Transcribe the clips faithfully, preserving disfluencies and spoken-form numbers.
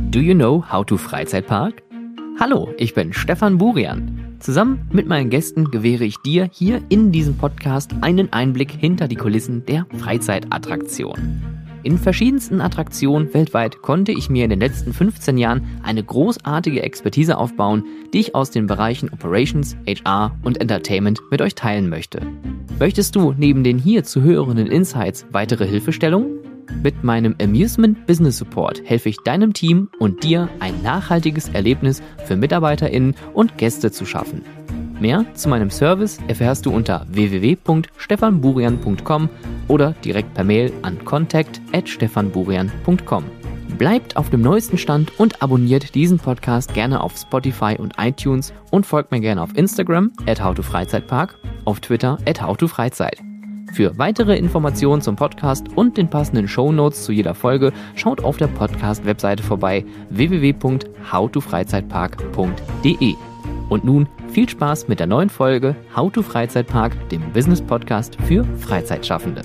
Do you know how to Freizeitpark? Hallo, ich bin Stefan Burian. Zusammen mit meinen Gästen gewähre ich dir hier in diesem Podcast einen Einblick hinter die Kulissen der Freizeitattraktion. In verschiedensten Attraktionen weltweit konnte ich mir in den letzten fünfzehn Jahren eine großartige Expertise aufbauen, die ich aus den Bereichen Operations, H R und Entertainment mit euch teilen möchte. Möchtest du neben den hier zu hörenden Insights weitere Hilfestellungen? Mit meinem Amusement Business Support helfe ich deinem Team und dir, ein nachhaltiges Erlebnis für MitarbeiterInnen und Gäste zu schaffen. Mehr zu meinem Service erfährst du unter w w w punkt stefan burian punkt com oder direkt per Mail an contact at stefan burian punkt com. Bleibt auf dem neuesten Stand und abonniert diesen Podcast gerne auf Spotify und iTunes und folgt mir gerne auf Instagram at howtofreizeitpark, auf Twitter at howtofreizeit. Für weitere Informationen zum Podcast und den passenden Shownotes zu jeder Folge schaut auf der Podcast-Webseite vorbei w w w punkt howtofreizeitpark punkt d e. Und nun viel Spaß mit der neuen Folge How to Freizeitpark, dem Business-Podcast für Freizeitschaffende.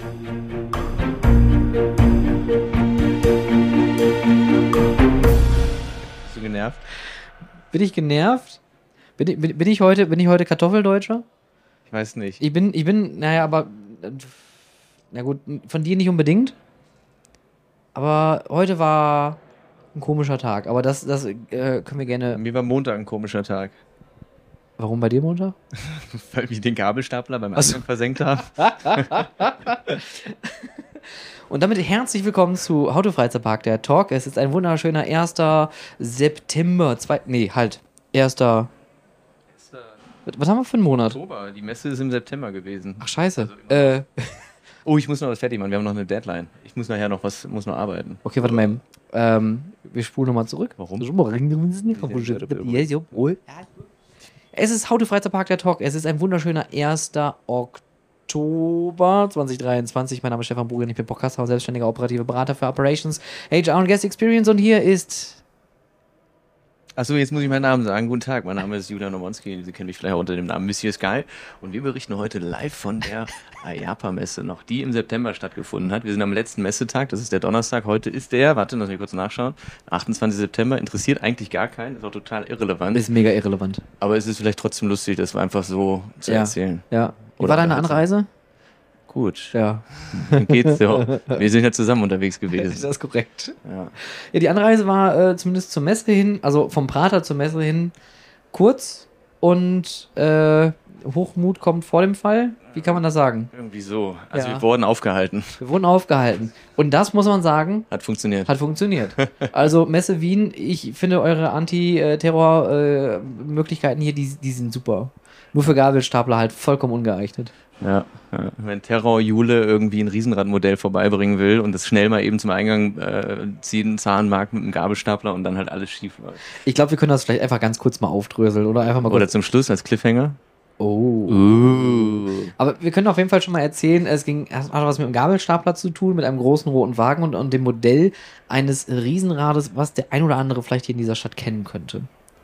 Bist du genervt? Bin ich genervt? Bin ich, bin, bin ich heute, bin ich heute Kartoffeldeutscher? Ich weiß nicht. Ich bin, ich bin, naja, aber, na gut, von dir nicht unbedingt. Aber heute war ein komischer Tag. Aber das, das äh, können wir gerne. Mir war Montag ein komischer Tag. Warum bei dir Montag? Weil wir den Gabelstapler beim Achso. Anfang versenkt haben. Und damit herzlich willkommen zu How to Freizeitpark, der Talk. Es ist ein wunderschöner erster September. Zwei, nee, halt. erster Was haben wir für einen Monat? Oktober. Die Messe ist im September gewesen. Ach, scheiße. Also äh, oh, ich muss noch was fertig machen. Wir haben noch eine Deadline. Ich muss nachher noch was, muss noch arbeiten. okay, warte mal. Ähm, wir spulen nochmal zurück. Warum? Es ist How to Freizeitpark, der Talk. Es ist ein wunderschöner erster Oktober zweitausenddreiundzwanzig. Mein Name ist Stefan Burian, ich bin Podcaster, selbstständiger operativer Berater für Operations, H R und Guest Experience. Und hier ist... Achso, jetzt muss ich meinen Namen sagen. Guten Tag, mein Name ist Julian Nomonski. Sie kennen mich vielleicht auch unter dem Namen Monsieur Sky. Und wir berichten heute live von der I A P A-Messe, noch die im September stattgefunden hat. Wir sind am letzten Messetag, das ist der Donnerstag. Heute ist der, warte, lass mich kurz nachschauen, achtundzwanzigster September. Interessiert eigentlich gar keinen, ist auch total irrelevant. Ist mega irrelevant. Aber es ist vielleicht trotzdem lustig, das einfach so zu Ja. erzählen. Ja. Wie Oder war deine halt- Anreise? Gut, Ja. dann geht's so. Wir sind ja zusammen unterwegs gewesen. Das ist korrekt. Ja. Ja, die Anreise war äh, zumindest zur Messe hin, also vom Prater zur Messe hin, kurz und äh, Hochmut kommt vor dem Fall. Wie kann man das sagen? Irgendwie so. Also Ja. wir wurden aufgehalten. Wir wurden aufgehalten. Und das muss man sagen, Hat funktioniert. hat funktioniert. Also Messe Wien, ich finde eure Anti-Terror-Möglichkeiten hier, die, die sind super. Nur für Gabelstapler halt vollkommen ungeeignet. Ja, ja. Wenn Terror Jule irgendwie ein Riesenradmodell vorbeibringen will und das schnell mal eben zum Eingang äh, ziehen, Zahnmark mit einem Gabelstapler und dann halt alles schief läuft. Ich glaube, wir können das vielleicht einfach ganz kurz mal aufdröseln oder einfach mal kurz. Oder zum Schluss als Cliffhanger. Oh. Uh. Aber wir können auf jeden Fall schon mal erzählen, es ging, es hat was mit dem Gabelstapler zu tun, mit einem großen roten Wagen und, und dem Modell eines Riesenrades, was der ein oder andere vielleicht hier in dieser Stadt kennen könnte.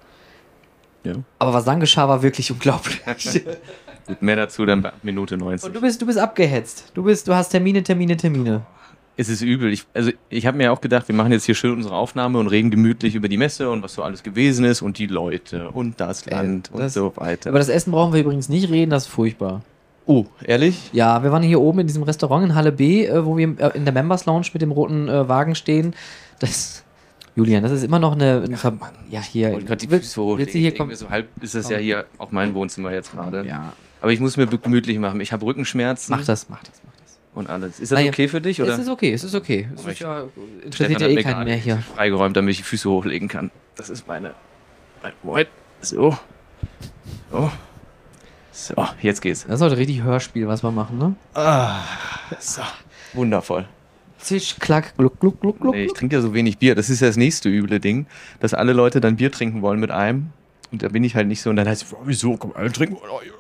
Ja. Aber was dann geschah, war wirklich unglaublich. Gut, mehr dazu dann bei Minute neunzig. Und du bist, du bist abgehetzt. Du bist, du hast Termine, Termine, Termine. Es ist übel. Ich, also ich habe mir auch gedacht, wir machen jetzt hier schön unsere Aufnahme und reden gemütlich über die Messe und was so alles gewesen ist und die Leute und das Land Äh, und das- so weiter. Über das Essen brauchen wir übrigens nicht reden, das ist furchtbar. Oh, ehrlich? Ja, wir waren hier oben in diesem Restaurant in Halle B, äh, wo wir äh, in der Members Lounge mit dem roten äh, Wagen stehen. Das, Julian, das ist immer noch eine... eine Ver- ja, hier. Ich wollte gerade die Willst- Füße hochlegen. willst du hier Ich denke kommen? mir so halb ist das Komm. ja hier auch mein Wohnzimmer jetzt gerade. Ja, Aber ich muss mir gemütlich machen. Ich habe Rückenschmerzen mach das, mach das, mach das. und alles. Ist das Naja, okay für dich? Oder? Es ist okay, es ist okay. Es Aber ist ich- ja, Stefan interessiert ja hat eh mir keinen gerade mehr hier. freigeräumt, damit ich die Füße hochlegen kann. Das ist meine... mein Moment. So. So. So, jetzt geht's. Das ist heute richtig Hörspiel, was wir machen, ne? Ah, so. Wundervoll. Zisch, klack, gluck, gluck, gluck, gluck. Nee, ich trinke ja so wenig Bier. Das ist ja das nächste üble Ding, dass alle Leute dann Bier trinken wollen mit einem. Und da bin ich halt nicht so. Und dann heißt es, wieso, komm, alle trinken.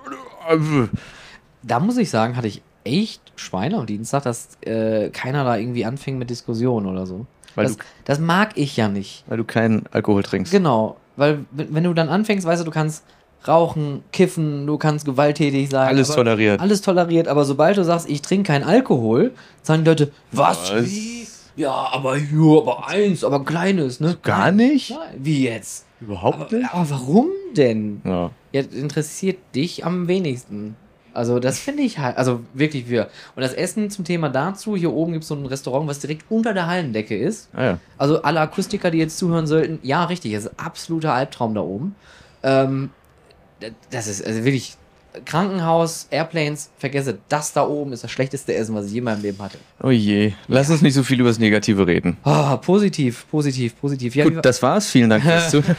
Da muss ich sagen, hatte ich echt Schweine am Dienstag, dass äh, keiner da irgendwie anfing mit Diskussionen oder so. Weil Das, du- das mag ich ja nicht. Weil du keinen Alkohol trinkst. Genau, weil wenn wenn du dann anfängst, weißt du, du kannst rauchen, kiffen, du kannst gewalttätig sein. Alles aber- toleriert. Alles toleriert, aber sobald du sagst, ich trinke keinen Alkohol, sagen die Leute, was? Was? Wie? Ja, aber hier, aber eins, aber kleines, ne? Gar Nein, nicht? Nein. Wie jetzt? Überhaupt Aber, aber warum denn? Ja. Ja, interessiert dich am wenigsten. Also das finde ich halt, also wirklich wir. Und das Essen zum Thema dazu, hier oben gibt es so ein Restaurant, was direkt unter der Hallendecke ist. Ah, ja. Also alle Akustiker, die jetzt zuhören sollten, ja richtig, es ist absoluter Albtraum da oben. Ähm, das ist also wirklich Krankenhaus, Airplanes, vergesse, das da oben ist das schlechteste Essen, was ich je in meinem Leben hatte. Oh je. Lass uns nicht so viel über das Negative reden. Ah, positiv, positiv, positiv. Ja, Gut, das war's. Vielen Dank fürs Zuhören.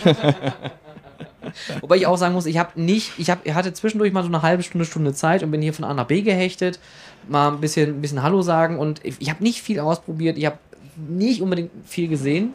Wobei ich auch sagen muss, ich habe nicht, ich hab, ich hatte zwischendurch mal so eine halbe Stunde, Stunde Zeit und bin hier von A nach B gehechtet, mal ein bisschen, ein bisschen Hallo sagen und ich, ich habe nicht viel ausprobiert, ich habe nicht unbedingt viel gesehen.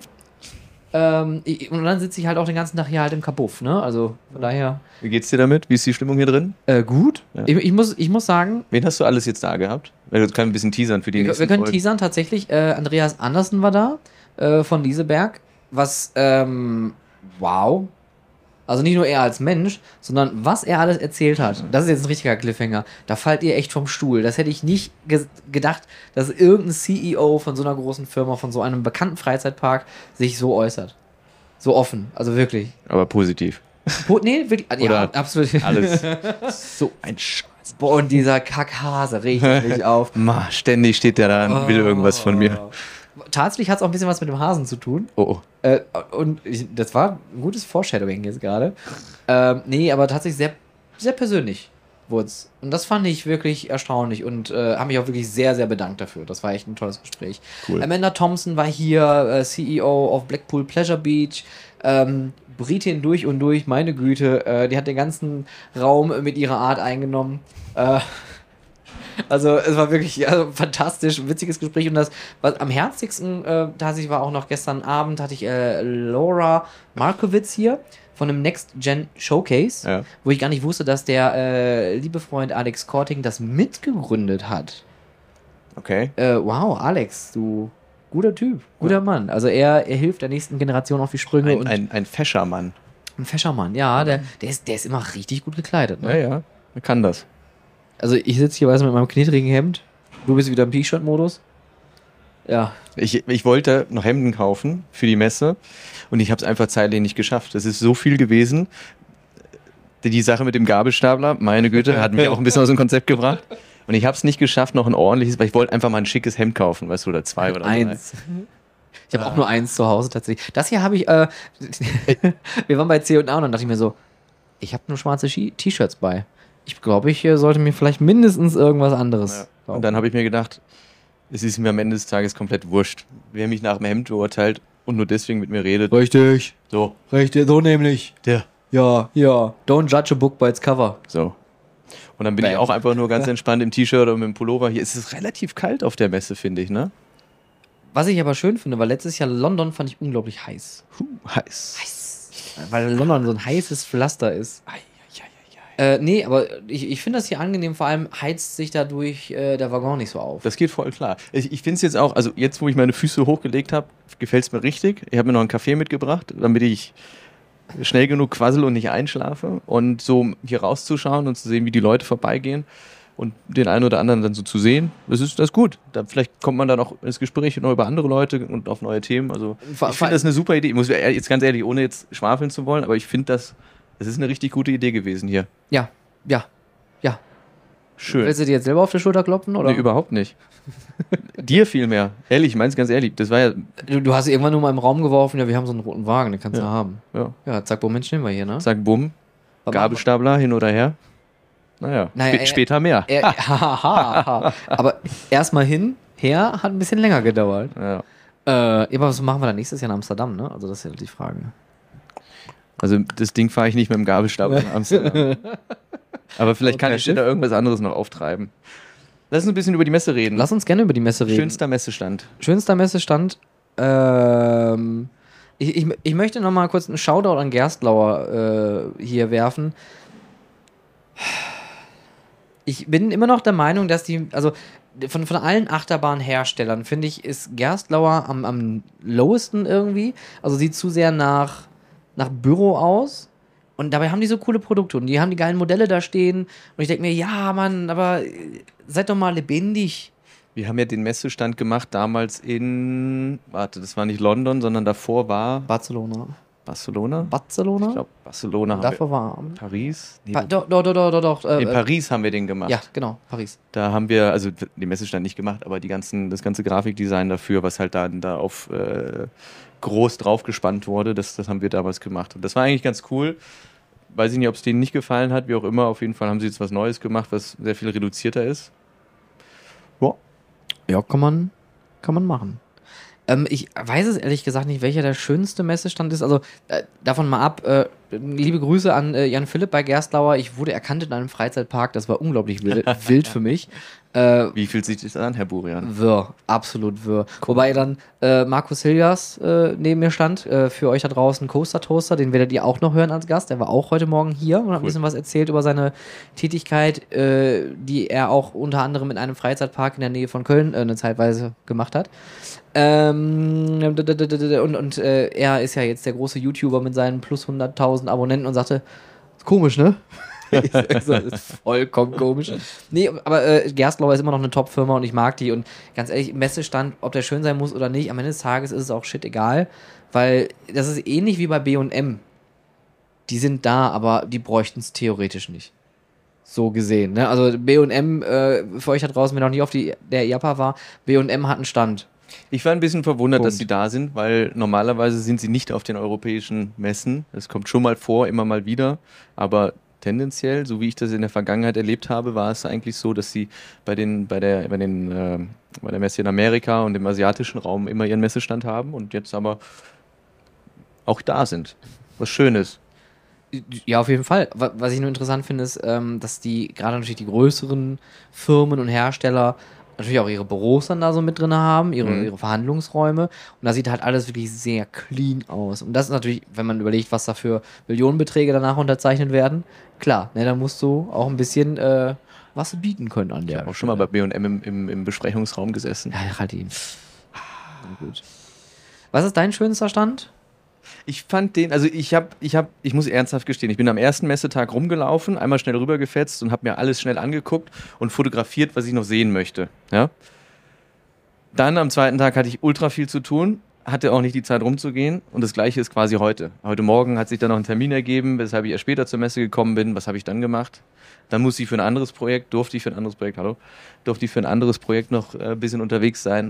Ähm, ich, und dann sitze ich halt auch den ganzen Tag hier halt im Kabuff, ne? Also von daher. Wie geht's dir damit? Wie ist die Stimmung hier drin? Äh, gut. Ja. Ich, ich, muss, ich muss sagen, Wen hast du alles jetzt da gehabt? Wir können ein bisschen teasern für die wir, nächsten wir können Folgen. teasern tatsächlich. Äh, Andreas Andersen war da äh, von Lieseberg, was ähm, wow. Also nicht nur er als Mensch, sondern was er alles erzählt hat. Das ist jetzt ein richtiger Cliffhanger. Da fallt ihr echt vom Stuhl. Das hätte ich nicht ge- gedacht, dass irgendein C E O von so einer großen Firma, von so einem bekannten Freizeitpark sich so äußert. So offen. Also wirklich. Aber positiv. Po- nee, wirklich. Ja, Oder absolut. Alles. So ein Scheiß. Boah, und dieser Kackhase regt mich auf. Ma, ständig steht der da und will irgendwas von mir. Tatsächlich hat es auch ein bisschen was mit dem Hasen zu tun. Oh, oh. Äh, und ich, das war ein gutes Foreshadowing jetzt gerade. Ähm, nee, aber tatsächlich sehr, sehr persönlich wurde es. Und das fand ich wirklich erstaunlich und äh, habe mich auch wirklich sehr, sehr bedankt dafür. Das war echt ein tolles Gespräch. Cool. Amanda Thompson war hier, äh, C E O of Blackpool Pleasure Beach. Ähm, Britin durch und durch, meine Güte. Äh, die hat den ganzen Raum mit ihrer Art eingenommen. Äh, Also es war wirklich also, fantastisch, ein witziges Gespräch und das, was am herzigsten äh, tatsächlich war auch noch gestern Abend, hatte ich äh, Laura Markowitz hier von dem Next Gen Showcase, Ja. wo ich gar nicht wusste, dass der äh, liebe Freund Alex Korting das mitgegründet hat. Okay. Äh, wow, Alex, du guter Typ, guter Mann. Also er, er hilft der nächsten Generation auf die Sprünge Ein, und ein, ein Feschermann. ein Feschermann, ja, der, der, ist, der ist immer richtig gut gekleidet. Ne? Ja, ja. Er kann das. Also ich sitze hier, weiß mit meinem knittrigen Hemd. Du bist wieder im T-Shirt-Modus. Ja. Ich, ich wollte noch Hemden kaufen für die Messe und ich habe es einfach zeitlich nicht geschafft. Es ist so viel gewesen. Die Sache mit dem Gabelstapler, meine Güte, hat mich auch ein bisschen aus dem Konzept gebracht. Und ich habe es nicht geschafft, noch ein ordentliches, weil ich wollte einfach mal ein schickes Hemd kaufen, weißt du, oder zwei oder Eins. Ich habe auch nur eins zu Hause tatsächlich. Das hier habe ich, äh, wir waren bei C und A und dann dachte ich mir so, ich habe nur schwarze Ski- T-Shirts bei. Ich glaube, ich äh, sollte mir vielleicht mindestens irgendwas anderes. Ja. Und dann habe ich mir gedacht, es ist mir am Ende des Tages komplett wurscht. Wer mich nach dem Hemd beurteilt und nur deswegen mit mir redet. Richtig. So. Richtig, so nämlich. Der. Ja, ja. Don't judge a book by its cover. So. Und dann bin Bam. ich auch einfach nur ganz entspannt im T-Shirt oder mit dem Pullover. Hier ist es relativ kalt auf der Messe, finde ich, ne? Was ich aber schön finde, weil letztes Jahr London fand ich unglaublich heiß. Huh, heiß. Heiß. Weil London so ein heißes Pflaster ist. Ei, ei, ei, ei, ei. Äh, nee, aber ich, ich finde das hier angenehm. Vor allem heizt sich dadurch äh, der Waggon nicht so auf. Das geht voll klar. Ich, ich finde es jetzt auch, also jetzt, wo ich meine Füße hochgelegt habe, gefällt es mir richtig. Ich habe mir noch einen Kaffee mitgebracht, damit ich schnell genug quassel und nicht einschlafe. Und so hier rauszuschauen und zu sehen, wie die Leute vorbeigehen und den einen oder anderen dann so zu sehen, das ist, das ist gut. Da, vielleicht kommt man dann auch ins Gespräch noch über andere Leute und auf neue Themen. Also Vor- ich finde das eine super Idee. Ich muss jetzt ganz ehrlich, ohne jetzt schwafeln zu wollen, aber ich finde das, das ist eine richtig gute Idee gewesen hier. Ja, ja, ja. Schön. Willst du dir jetzt selber auf die Schulter klopfen? Oder? Nee, überhaupt nicht. Dir vielmehr. Ehrlich, ich mein's ganz ehrlich. Das war ja, Du, du hast irgendwann nur mal im Raum geworfen, ja, wir haben so einen roten Wagen, den kannst du Ja. haben. ja, Ja, zack, Moment, stehen wir hier, ne? zack, bumm. Aber- Gabelstapler hin oder her. Naja, Naja, spä- äh, später mehr. Äh, ha, ha, ha. Aber erstmal hin, her, hat ein bisschen länger gedauert. Ja. Äh, aber was machen wir dann nächstes Jahr in Amsterdam, ne? Also das ist ja die Frage. Also das Ding fahre ich nicht mit dem Gabelstapler in Amsterdam. Aber vielleicht Und kann per ich dir Schiff? da irgendwas anderes noch auftreiben. Lass uns ein bisschen über die Messe reden. Lass uns gerne über die Messe reden. Schönster Messestand. Schönster Messestand. Ähm, ich, ich, ich möchte noch mal kurz einen Shoutout an Gerstlauer äh, hier werfen. Ich bin immer noch der Meinung, dass die, also von, von allen Achterbahnherstellern, finde ich, ist Gerstlauer am, am lowesten irgendwie. Also sieht zu sehr nach, nach Büro aus. Und dabei haben die so coole Produkte und die haben die geilen Modelle da stehen. Und ich denke mir, ja, Mann, aber äh, seid doch mal lebendig. Wir haben ja den Messestand gemacht damals in, warte, das war nicht London, sondern davor war Barcelona. Barcelona? Barcelona? Ich glaube, Barcelona haben Davor wir. war. Paris? Nee, Pa doch, doch, doch, doch, doch. Äh, in Paris haben wir den gemacht. Ja, genau, Paris. Da haben wir, also den Messestand nicht gemacht, aber die ganzen, das ganze Grafikdesign dafür, was halt da, da auf äh, groß draufgespannt wurde, das, das haben wir damals gemacht. Und das war eigentlich ganz cool. Weiß ich nicht, ob es denen nicht gefallen hat, wie auch immer. Auf jeden Fall haben sie jetzt was Neues gemacht, was sehr viel reduzierter ist. Ja. Ja, kann man, kann man machen. Ähm, ich weiß es ehrlich gesagt nicht, welcher der schönste Messestand ist. Also äh, davon mal ab, äh, liebe Grüße an äh, Jan Philipp bei Gerstlauer. Ich wurde erkannt in einem Freizeitpark, das war unglaublich wild, wild für mich. Äh, Wie fühlt sich das an, Herr Burian? wirr, absolut wirr. Wobei dann äh, Markus Hillias äh, neben mir stand, äh, für euch da draußen Coaster Toaster, den werdet ihr auch noch hören als Gast. Der war auch heute Morgen hier und hat ein bisschen was erzählt über seine Tätigkeit, äh, die er auch unter anderem in einem Freizeitpark in der Nähe von Köln äh, eine Zeitweise gemacht hat. Ähm, und und äh, er ist ja jetzt der große YouTuber mit seinen plus hunderttausend Abonnenten und sagte, ist komisch, ne? Ich sag so, das ist vollkommen komisch. Nee, aber äh, Gerstlauer ist immer noch eine Top-Firma und ich mag die. Und ganz ehrlich, Messestand, ob der schön sein muss oder nicht, am Ende des Tages ist es auch shit egal, weil das ist ähnlich wie bei B und M. Die sind da, aber die bräuchten es theoretisch nicht. So gesehen, ne? Also B und M, äh, für euch da draußen, wenn noch nie auf die, der I A P A war, B und M hat einen Stand. Ich war ein bisschen verwundert, Punkt. dass sie da sind, weil normalerweise sind sie nicht auf den europäischen Messen. Das kommt schon mal vor, immer mal wieder, aber tendenziell, so wie ich das in der Vergangenheit erlebt habe, war es eigentlich so, dass sie bei den, bei der, bei den, äh, bei der Messe in Amerika und im asiatischen Raum immer ihren Messestand haben und jetzt aber auch da sind. Was Schönes. Ja, auf jeden Fall. Wa- Was ich nur interessant finde, ist, ähm, dass die, gerade natürlich die größeren Firmen und Hersteller natürlich auch ihre Büros dann da so mit drin haben, ihre, Mhm. ihre Verhandlungsräume. Und da sieht halt alles wirklich sehr clean aus. Und das ist natürlich, wenn man überlegt, was da für Millionenbeträge danach unterzeichnet werden, klar, ne, dann musst du auch ein bisschen äh, was bieten können an der Ich habe auch schon mal bei B und M im, im, im Besprechungsraum gesessen. Ja, halt ihn. Gut. Was ist dein schönster Stand? Ich fand den, also ich habe, ich habe, ich muss ernsthaft gestehen, ich bin am ersten Messetag rumgelaufen, einmal schnell rübergefetzt und habe mir alles schnell angeguckt und fotografiert, was ich noch sehen möchte. Ja? Dann am zweiten Tag hatte ich ultra viel zu tun, hatte auch nicht die Zeit rumzugehen und das Gleiche ist quasi heute. Heute Morgen hat sich dann noch ein Termin ergeben, weshalb ich erst später zur Messe gekommen bin. Was habe ich dann gemacht? Dann musste ich für ein anderes Projekt, durfte ich für ein anderes Projekt, hallo, durfte ich für ein anderes Projekt noch äh, ein bisschen unterwegs sein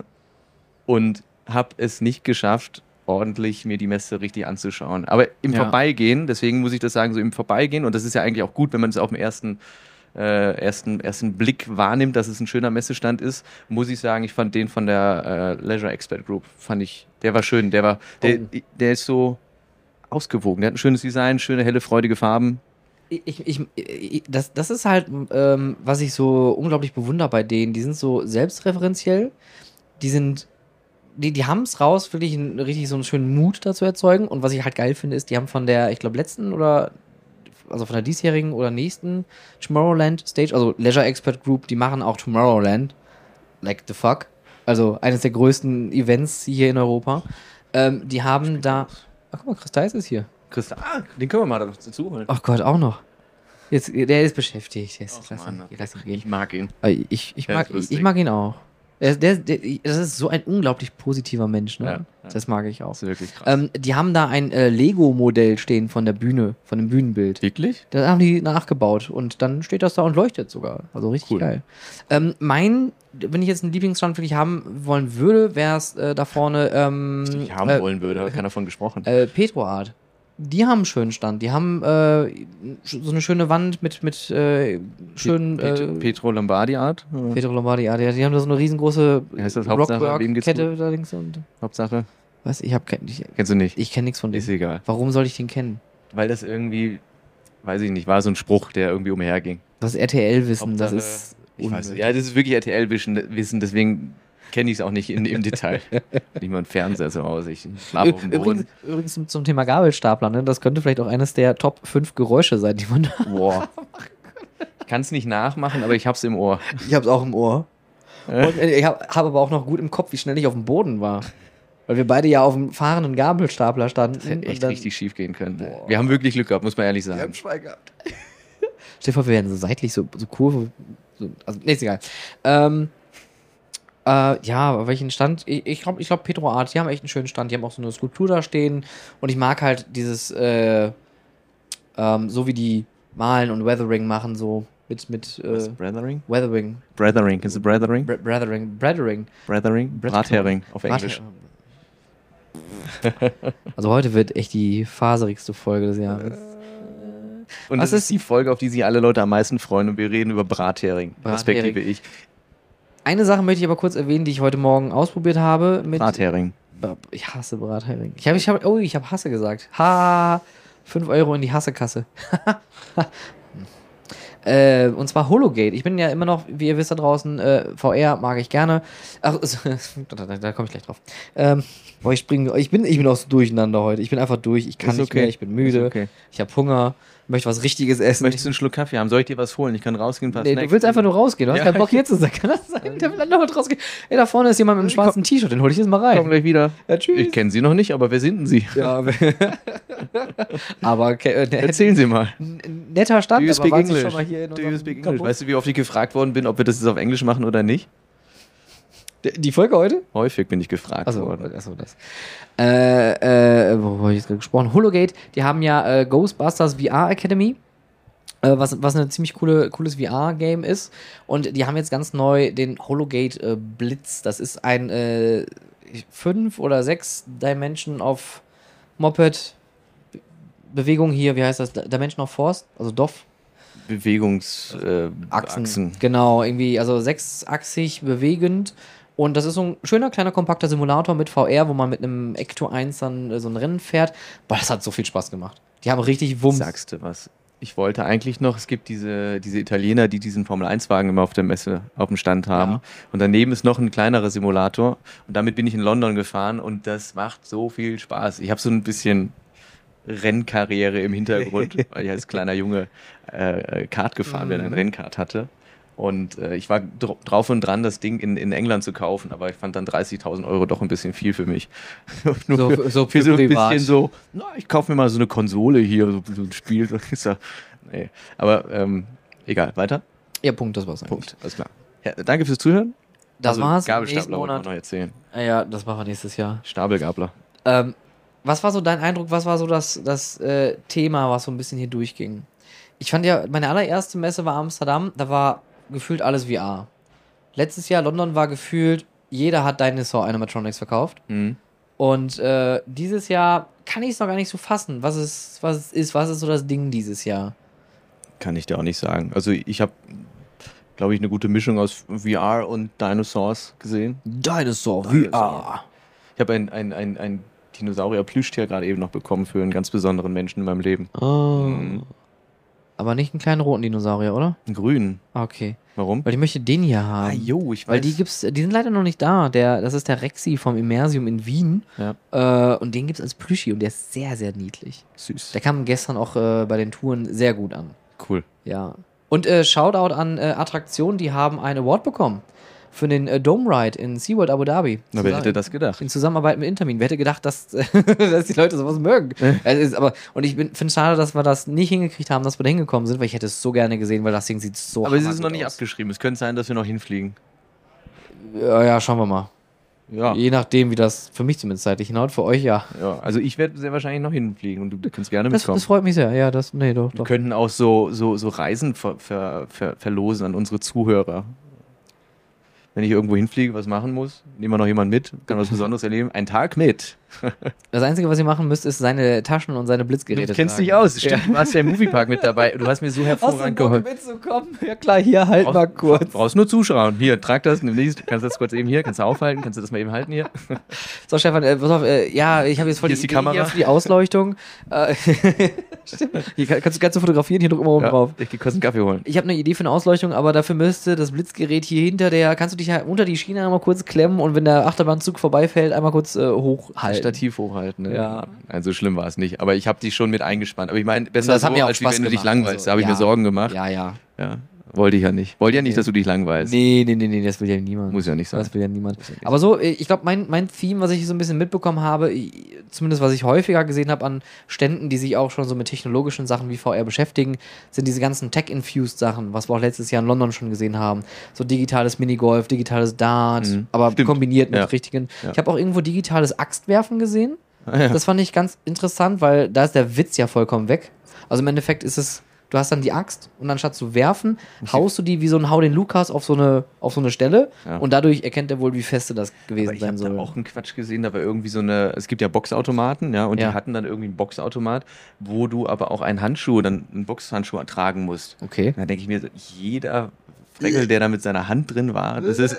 und habe es nicht geschafft, ordentlich mir die Messe richtig anzuschauen. Aber im Ja. Vorbeigehen, deswegen muss ich das sagen, so im Vorbeigehen, und das ist ja eigentlich auch gut, wenn man es auf dem ersten, äh, ersten, ersten Blick wahrnimmt, dass es ein schöner Messestand ist, muss ich sagen, ich fand den von der äh, Leisure Expert Group, fand ich, der war schön, der war, der, Oh. der ist so ausgewogen, der hat ein schönes Design, schöne, helle, freudige Farben. Ich, ich, ich, das, das ist halt, ähm, was ich so unglaublich bewundere bei denen. Die sind so selbstreferenziell. Die sind, die, die haben es raus, wirklich einen, richtig so einen schönen Mut dazu erzeugen. Und was ich halt geil finde, ist, die haben von der, ich glaube, letzten oder, also von der diesjährigen oder nächsten Tomorrowland Stage, also Leisure Expert Group, die machen auch Tomorrowland. Like the fuck. Also eines der größten Events hier in Europa. Ähm, die haben da, ach guck mal, Chris Theis ist hier. Christa, ah, den können wir mal dazu holen. Ach Gott, auch noch. Jetzt, der ist beschäftigt. Der ist, Ach, lass, ihn, Mann. lass ihn gehen. Ich mag ihn. Aber Ich, ich, Der mag, ist lustig. ich mag ihn auch. Der, der, der, das ist so ein unglaublich positiver Mensch, ne? Ja, ja. Das mag ich auch. Das ist wirklich krass. Ähm, die haben da ein äh, Lego-Modell stehen von der Bühne, von dem Bühnenbild. Wirklich? Da haben die nachgebaut und dann steht das da und leuchtet sogar. Also richtig Cool. geil. Ähm, mein, wenn ich jetzt einen Lieblingsstand wirklich haben wollen würde, wäre es äh, da vorne ähm, Ich haben äh, wollen würde, hat keiner von gesprochen. äh, Petroart. Die haben einen schönen Stand. Die haben äh, so eine schöne Wand mit, mit äh, schönen Pet- äh, Petro Lombardi Art? Oder? Petro Lombardi. Ja, die, die haben da so eine riesengroße Wie heißt das? Hauptsache, wem geht's Rockwork-Kette da links und Hauptsache. was? Ich habe ich, Kennst du nicht? ich kenne nichts von Ist dem. egal. Warum soll ich den kennen? Weil das irgendwie, weiß ich nicht, war so ein Spruch, der irgendwie umherging. Das ist R T L-Wissen, das Hauptsache- ist Ich weiß, unnötig. ja, das ist wirklich R T L-Wissen, deswegen kenne ich es auch nicht in, im Detail. Nicht mal ein Fernseher zu Hause. Ich schlafe auf dem Übrigens, Boden. übrigens zum, zum Thema Gabelstapler, ne? Das könnte vielleicht auch eines der Top fünf Geräusche sein, die man da. Boah. Ich kann es nicht nachmachen, aber ich hab's im Ohr. Ich hab's auch im Ohr. Und ich habe hab aber auch noch gut im Kopf, wie schnell ich auf dem Boden war. Weil wir beide ja auf dem fahrenden Gabelstapler standen. Das hätte echt und dann- richtig schief gehen können. Boah. Wir haben wirklich Glück gehabt, muss man ehrlich sagen. Schwein gehabt. Stell dir vor, wir werden so seitlich, so, so Kurve. So, also, nee, ist egal. Ähm, Äh, ja, aber welchen Stand? Ich, ich glaube, ich glaub, Petro Art, die haben echt einen schönen Stand. Die haben auch so eine Skulptur da stehen. Und ich mag halt dieses, äh, ähm, so wie die malen und Weathering machen, so mit, mit, Was? äh, Brethering? Weathering. Brethering. Kennst du Brethering? Bre- Brethering. Brethering. Brethering? Brathering auf Englisch. Also heute wird echt die faserigste Folge des Jahres. Und Was das ist ist- die Folge, auf die sich alle Leute am meisten freuen. Und wir reden über Brathering. Brathering. Respektive ich. Eine Sache möchte ich aber kurz erwähnen, die ich heute Morgen ausprobiert habe. Mit Brathering. Ich hasse Brathering. Ich habe, ich hab, oh, ich habe Hasse gesagt. Ha, fünf Euro in die Hassekasse. äh, und zwar Hologate. Ich bin ja immer noch, wie ihr wisst da draußen, äh, V R mag ich gerne. Ach, da, da, da komme ich gleich drauf. Ähm, boah, ich, spring, ich, bin, ich bin auch so durcheinander heute. Ich bin einfach durch. Ich kann Ist nicht okay. mehr. Ich bin müde. Ist okay. Ich habe Hunger. Möchte was Richtiges essen. Möchtest du einen Schluck Kaffee haben? Soll ich dir was holen? Ich kann rausgehen, ein paar Nee, Snacks. du willst einfach nur rausgehen. Du hast Ja, keinen Bock hier zu sein. Kann das sein? Der will dann noch mit rausgehen. Ey, da vorne ist jemand mit einem schwarzen T-Shirt. Den hol ich jetzt mal rein. Komm gleich wieder. Ja, tschüss. Ich kenne Sie noch nicht, aber wer sind denn Sie? Ja, aber okay, äh, Erzählen Sie mal. n- n- netter Stand, Do you aber speak waren Sie English? schon mal hier in Do you unserem speak English? Campus? Weißt du, wie oft ich gefragt worden bin, ob wir das jetzt auf Englisch machen oder nicht? D- Die Folge heute? Häufig bin ich gefragt Achso, worden. achso das. Äh, äh, wo habe ich jetzt gerade gesprochen? Hologate, die haben ja äh, Ghostbusters V R Academy. Äh, was, was ein ziemlich coole, cooles V R-Game ist. Und die haben jetzt ganz neu den Hologate äh, Blitz. Das ist ein äh, fünf oder sechs Dimension of Moped Be- Bewegung hier, wie heißt das? Dimension of Force, also D O F. Bewegungsachsen. Äh, Achsen. Achsen. Genau, irgendwie, also sechsachsig bewegend. Und das ist so ein schöner, kleiner, kompakter Simulator mit V R, wo man mit einem Ecto eins dann äh, so ein Rennen fährt. Boah, das hat so viel Spaß gemacht. Die haben richtig Wumms. Sagst du was? Ich wollte eigentlich noch, es gibt diese, diese Italiener, die diesen Formel eins Wagen immer auf der Messe auf dem Stand haben. Ja. Und daneben ist noch ein kleinerer Simulator. Und damit bin ich in London gefahren und das macht so viel Spaß. Ich habe so ein bisschen Rennkarriere im Hintergrund, weil ich als kleiner Junge äh, Kart gefahren bin, ein Rennkart hatte. Und äh, ich war dr- drauf und dran, das Ding in, in England zu kaufen, aber ich fand dann dreißigtausend Euro doch ein bisschen viel für mich. Nur So- für, so für so ein privat. bisschen so, na, ich kaufe mir mal so eine Konsole hier, so, so ein Spiel. So, ist ja- nee. Aber ähm, egal, weiter. Ja, Punkt, das war's eigentlich. Punkt, alles klar. Ja, danke fürs Zuhören. Das Also, war's. Nächsten Gabelstapler wollte ich Monat. noch erzählen. Ah ja, das machen wir nächstes Jahr. Stapelgabler. Ähm, was war so dein Eindruck, was war so das, das äh, Thema, was so ein bisschen hier durchging? Ich fand ja, meine allererste Messe war Amsterdam, da war gefühlt alles V R. Letztes Jahr London war gefühlt, jeder hat Dinosaur Animatronics verkauft. Mhm. Und äh, dieses Jahr kann ich es noch gar nicht so fassen, was es, was es ist, was ist so das Ding dieses Jahr? Kann ich dir auch nicht sagen. Also ich habe, glaube ich, eine gute Mischung aus V R und Dinosaurs gesehen. Dinosaur V R. Ich habe ein, ein, ein, ein Dinosaurier-Plüschtier gerade eben noch bekommen für einen ganz besonderen Menschen in meinem Leben. Oh. Mhm. Aber nicht einen kleinen roten Dinosaurier, oder? Einen grünen. Ah, okay. Warum? Weil ich möchte den hier haben. Ah, jo, ich weiß. Weil die gibt's, die sind leider noch nicht da. Der, das ist der Rexy vom Immersium in Wien. Ja. Äh, und den gibt's als Plüschi und der ist sehr, sehr niedlich. Süß. Der kam gestern auch äh, bei den Touren sehr gut an. Cool. Ja. Und äh, Shoutout an äh, Attraktionen, die haben einen Award bekommen. Für den äh, Dome Ride in SeaWorld Abu Dhabi. Na, wer hätte das gedacht? In Zusammenarbeit mit Intermin. Wer hätte gedacht, dass, dass die Leute sowas mögen? Es ist, aber, und ich finde es schade, dass wir das nicht hingekriegt haben, dass wir da hingekommen sind, weil ich hätte es so gerne gesehen, weil das Ding sieht so Aber es ist hammergut noch nicht aus. abgeschrieben. Es könnte sein, dass wir noch hinfliegen. Ja, ja, schauen wir mal. Ja. Je nachdem, wie das für mich zumindest zeitlich hinhaut, für euch ja. ja. Also ich werde sehr wahrscheinlich noch hinfliegen und du kannst gerne Das, mitkommen. das freut mich sehr. Ja, das, nee, doch, Wir doch. könnten auch so, so, so Reisen ver, ver, ver, verlosen an unsere Zuhörer. Wenn ich irgendwo hinfliege, was machen muss, nehmen wir noch jemanden mit, kann was Besonderes erleben. Ein Tag mit. Das Einzige, was ihr machen müsst, ist seine Taschen und seine Blitzgeräte Du kennst tragen. dich aus. Stimmt, du warst ja im Moviepark mit dabei. Du hast mir so hervorragend geholfen. mitzukommen? Ja klar, hier, halt mal kurz. Brauchst nur zuschauen. Hier, trag das, nimm dies. Kannst du das kurz eben hier, kannst du aufhalten, kannst du das mal eben halten hier. So, Stefan, äh, pass auf, äh, ja, ich habe jetzt voll Hier die, ist die Idee Kamera. hier für die Ausleuchtung. Äh, Stimmt. Hier kann- kannst du, kannst du fotografieren, hier drück immer oben Ja, drauf. ich geh kurz einen Kaffee holen. Ich habe eine Idee für eine Ausleuchtung, aber dafür müsste das Blitzgerät hier hinter der, kannst du dich ja unter die Schiene einmal kurz klemmen und wenn der Achterbahnzug vorbeifällt, einmal kurz äh, hochhalten. Stativ hochhalten, ne? Ja. Nein, so schlimm war es nicht. Aber ich habe dich schon mit eingespannt. Aber ich meine, besser Das so, hat mir auch als wie Spaß wenn du dich gemacht. langweilst. Also, da habe ich ja. mir Sorgen gemacht. Ja, ja. Ja. Wollte ich ja nicht. Wollte ja nicht, Nee. dass du dich langweilst. Nee, nee, nee, nee, das will ja niemand. Muss ja nicht sein. Das will ja niemand. ja nicht Aber so, ich glaube, mein, mein Theme, was ich so ein bisschen mitbekommen habe, ich- zumindest was ich häufiger gesehen habe an Ständen, die sich auch schon so mit technologischen Sachen wie V R beschäftigen, sind diese ganzen Tech-infused Sachen, was wir auch letztes Jahr in London schon gesehen haben. So digitales Minigolf, digitales Dart, Mhm. aber Stimmt. kombiniert mit Ja. richtigen. Ja. Ich habe auch irgendwo digitales Axtwerfen gesehen. Ah, ja. Das fand ich ganz interessant, weil da ist der Witz ja vollkommen weg. Also im Endeffekt ist es, du hast dann die Axt und anstatt zu werfen, haust du die wie so ein Hau den Lukas auf so eine, auf so eine Stelle Ja. und dadurch erkennt er wohl, wie feste das gewesen Aber ich sein habe da soll. auch einen Quatsch gesehen, da war irgendwie so eine, es gibt ja Boxautomaten, ja, und Ja. die hatten dann irgendwie einen Boxautomat, wo du aber auch einen Handschuh, dann einen Boxhandschuh tragen musst. Okay. Da denke ich mir, so, jeder Freckel, der da mit seiner Hand drin war, das ist,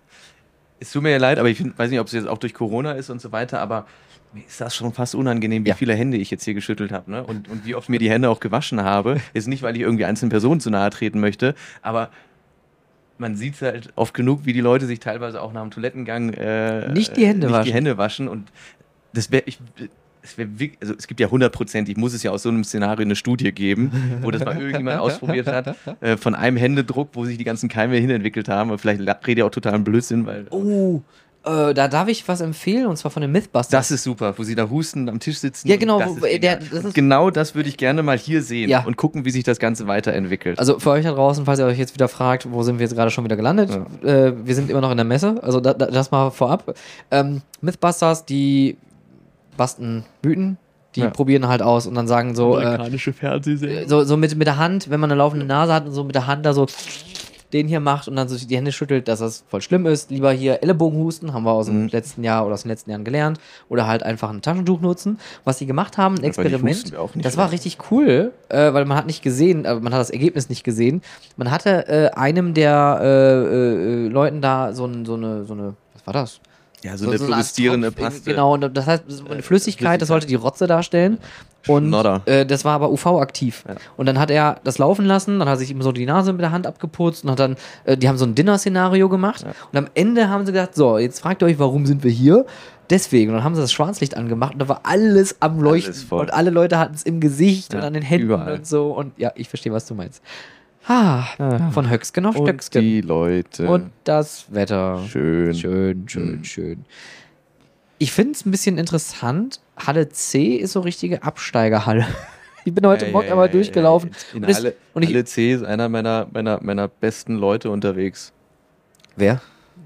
es tut mir ja leid, aber ich find, weiß nicht, ob es jetzt auch durch Corona ist und so weiter, aber mir ist das schon fast unangenehm, wie Ja. viele Hände ich jetzt hier geschüttelt habe, ne? Und, und wie oft mir die Hände auch gewaschen habe. Jetzt nicht, weil ich irgendwie einzelnen Personen zu nahe treten möchte, aber man sieht halt oft genug, wie die Leute sich teilweise auch nach dem Toilettengang äh, Nicht die Hände nicht waschen. die Hände waschen. Und das wäre, ich, es wäre, also es gibt ja hundertprozentig, muss es ja aus so einem Szenario eine Studie geben, wo das mal irgendjemand ausprobiert hat, äh, von einem Händedruck, wo sich die ganzen Keime hinentwickelt haben. Und vielleicht rede ich auch totalen Blödsinn, weil Oh, äh, da darf ich was empfehlen, und zwar von den Mythbusters. das ist super, wo sie da husten, am Tisch sitzen. Ja, und genau, Das wo- ist der- genial. das ist- Und genau das würde ich gerne mal hier sehen Ja. und gucken, wie sich das Ganze weiterentwickelt. Also für euch da draußen, falls ihr euch jetzt wieder fragt, wo sind wir jetzt gerade schon wieder gelandet? Äh, wir sind immer noch in der Messe, also da, da, das mal vorab. Ähm, Mythbusters, die basten Mythen, die Ja. probieren halt aus und dann sagen so, äh, Fernsehserien. so, so mit, mit der Hand, wenn man eine laufende Nase hat und so mit der Hand da so den hier macht und dann so die Hände schüttelt, dass das voll schlimm ist. Lieber hier Ellenbogenhusten, haben wir aus dem Mhm. letzten Jahr oder aus den letzten Jahren gelernt. Oder halt einfach ein Taschentuch nutzen. Was die gemacht haben, ein Aber die Experiment, husten wir auch nicht das war schlecht. richtig cool, äh, weil man hat nicht gesehen, äh, man hat das Ergebnis nicht gesehen. Man hatte äh, einem der äh, äh, Leuten da so, ein, so, eine, so eine, was war das? Ja, so, eine Art fluoreszierende Tropf, Paste. Genau, und das heißt, das war eine Flüssigkeit, das sollte die Rotze darstellen. Und Schnodder. äh, das war aber U V-aktiv. Ja. Und dann hat er das laufen lassen, dann hat er sich immer so die Nase mit der Hand abgeputzt und hat dann, äh, die haben so ein Dinner-Szenario gemacht. Ja. Und am Ende haben sie gesagt, so, jetzt fragt ihr euch, warum sind wir hier? Deswegen. Und dann haben sie das Schwarzlicht angemacht und da war alles am Leuchten. Alles voll. Und alle Leute hatten es im Gesicht Ja, und an den Händen überall. und so. Und ja, ich verstehe, was du meinst. Ah, von Höcksken auf Und Stöcksken. die Leute. Und das Wetter. schön. Schön, schön, Mhm. schön. Ich finde es ein bisschen interessant. Halle C ist so richtige Absteigerhalle. Ich bin heute Ja, Morgen ja, aber ja, durchgelaufen. ja, ja. In Und es- Halle, und ich- Halle C ist einer meiner, meiner, meiner besten Leute unterwegs. Wer?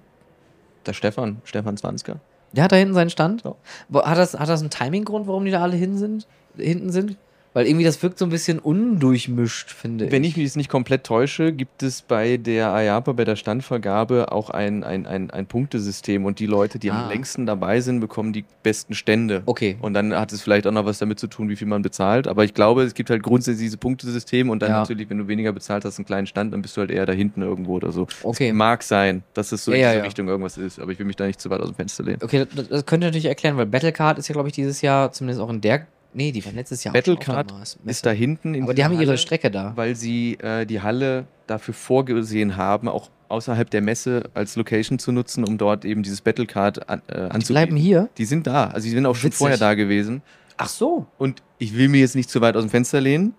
Der Stefan, Stefan Zwanzger. Der hat da hinten seinen Stand. Ja. Wo- Hat das, hat das einen Timing-Grund, warum die da alle hin sind, hinten sind? Weil irgendwie das wirkt so ein bisschen undurchmischt, finde Wenn ich. ich mich jetzt nicht komplett täusche, gibt es bei der A Y A P A, bei der Standvergabe, auch ein, ein, ein, ein Punktesystem und die Leute, die Ah. am längsten dabei sind, bekommen die besten Stände. Okay. Und dann hat es vielleicht auch noch was damit zu tun, wie viel man bezahlt. Aber ich glaube, es gibt halt grundsätzlich diese Punktesystem und dann Ja. natürlich, wenn du weniger bezahlt hast, einen kleinen Stand, dann bist du halt eher da hinten irgendwo oder so. Okay. Es mag sein, dass es so Ja, in ja, diese ja. Richtung irgendwas ist, aber ich will mich da nicht zu weit aus dem Fenster lehnen. Okay, das, das könnt ihr natürlich erklären, weil Battlecard ist ja, glaube ich, dieses Jahr, zumindest auch in der. Nee, die waren letztes Jahr auch schon auf Battlecard der Mars- ist da hinten in Aber die dieser haben ihre Halle, Strecke da. weil sie äh, die Halle dafür vorgesehen haben, auch außerhalb der Messe als Location zu nutzen, um dort eben dieses Battlecard an, äh, Die anzubieten. bleiben hier. Die sind da, also die sind auch schon Witzig. vorher da gewesen. Ach so. Und ich will mir jetzt nicht zu weit aus dem Fenster lehnen,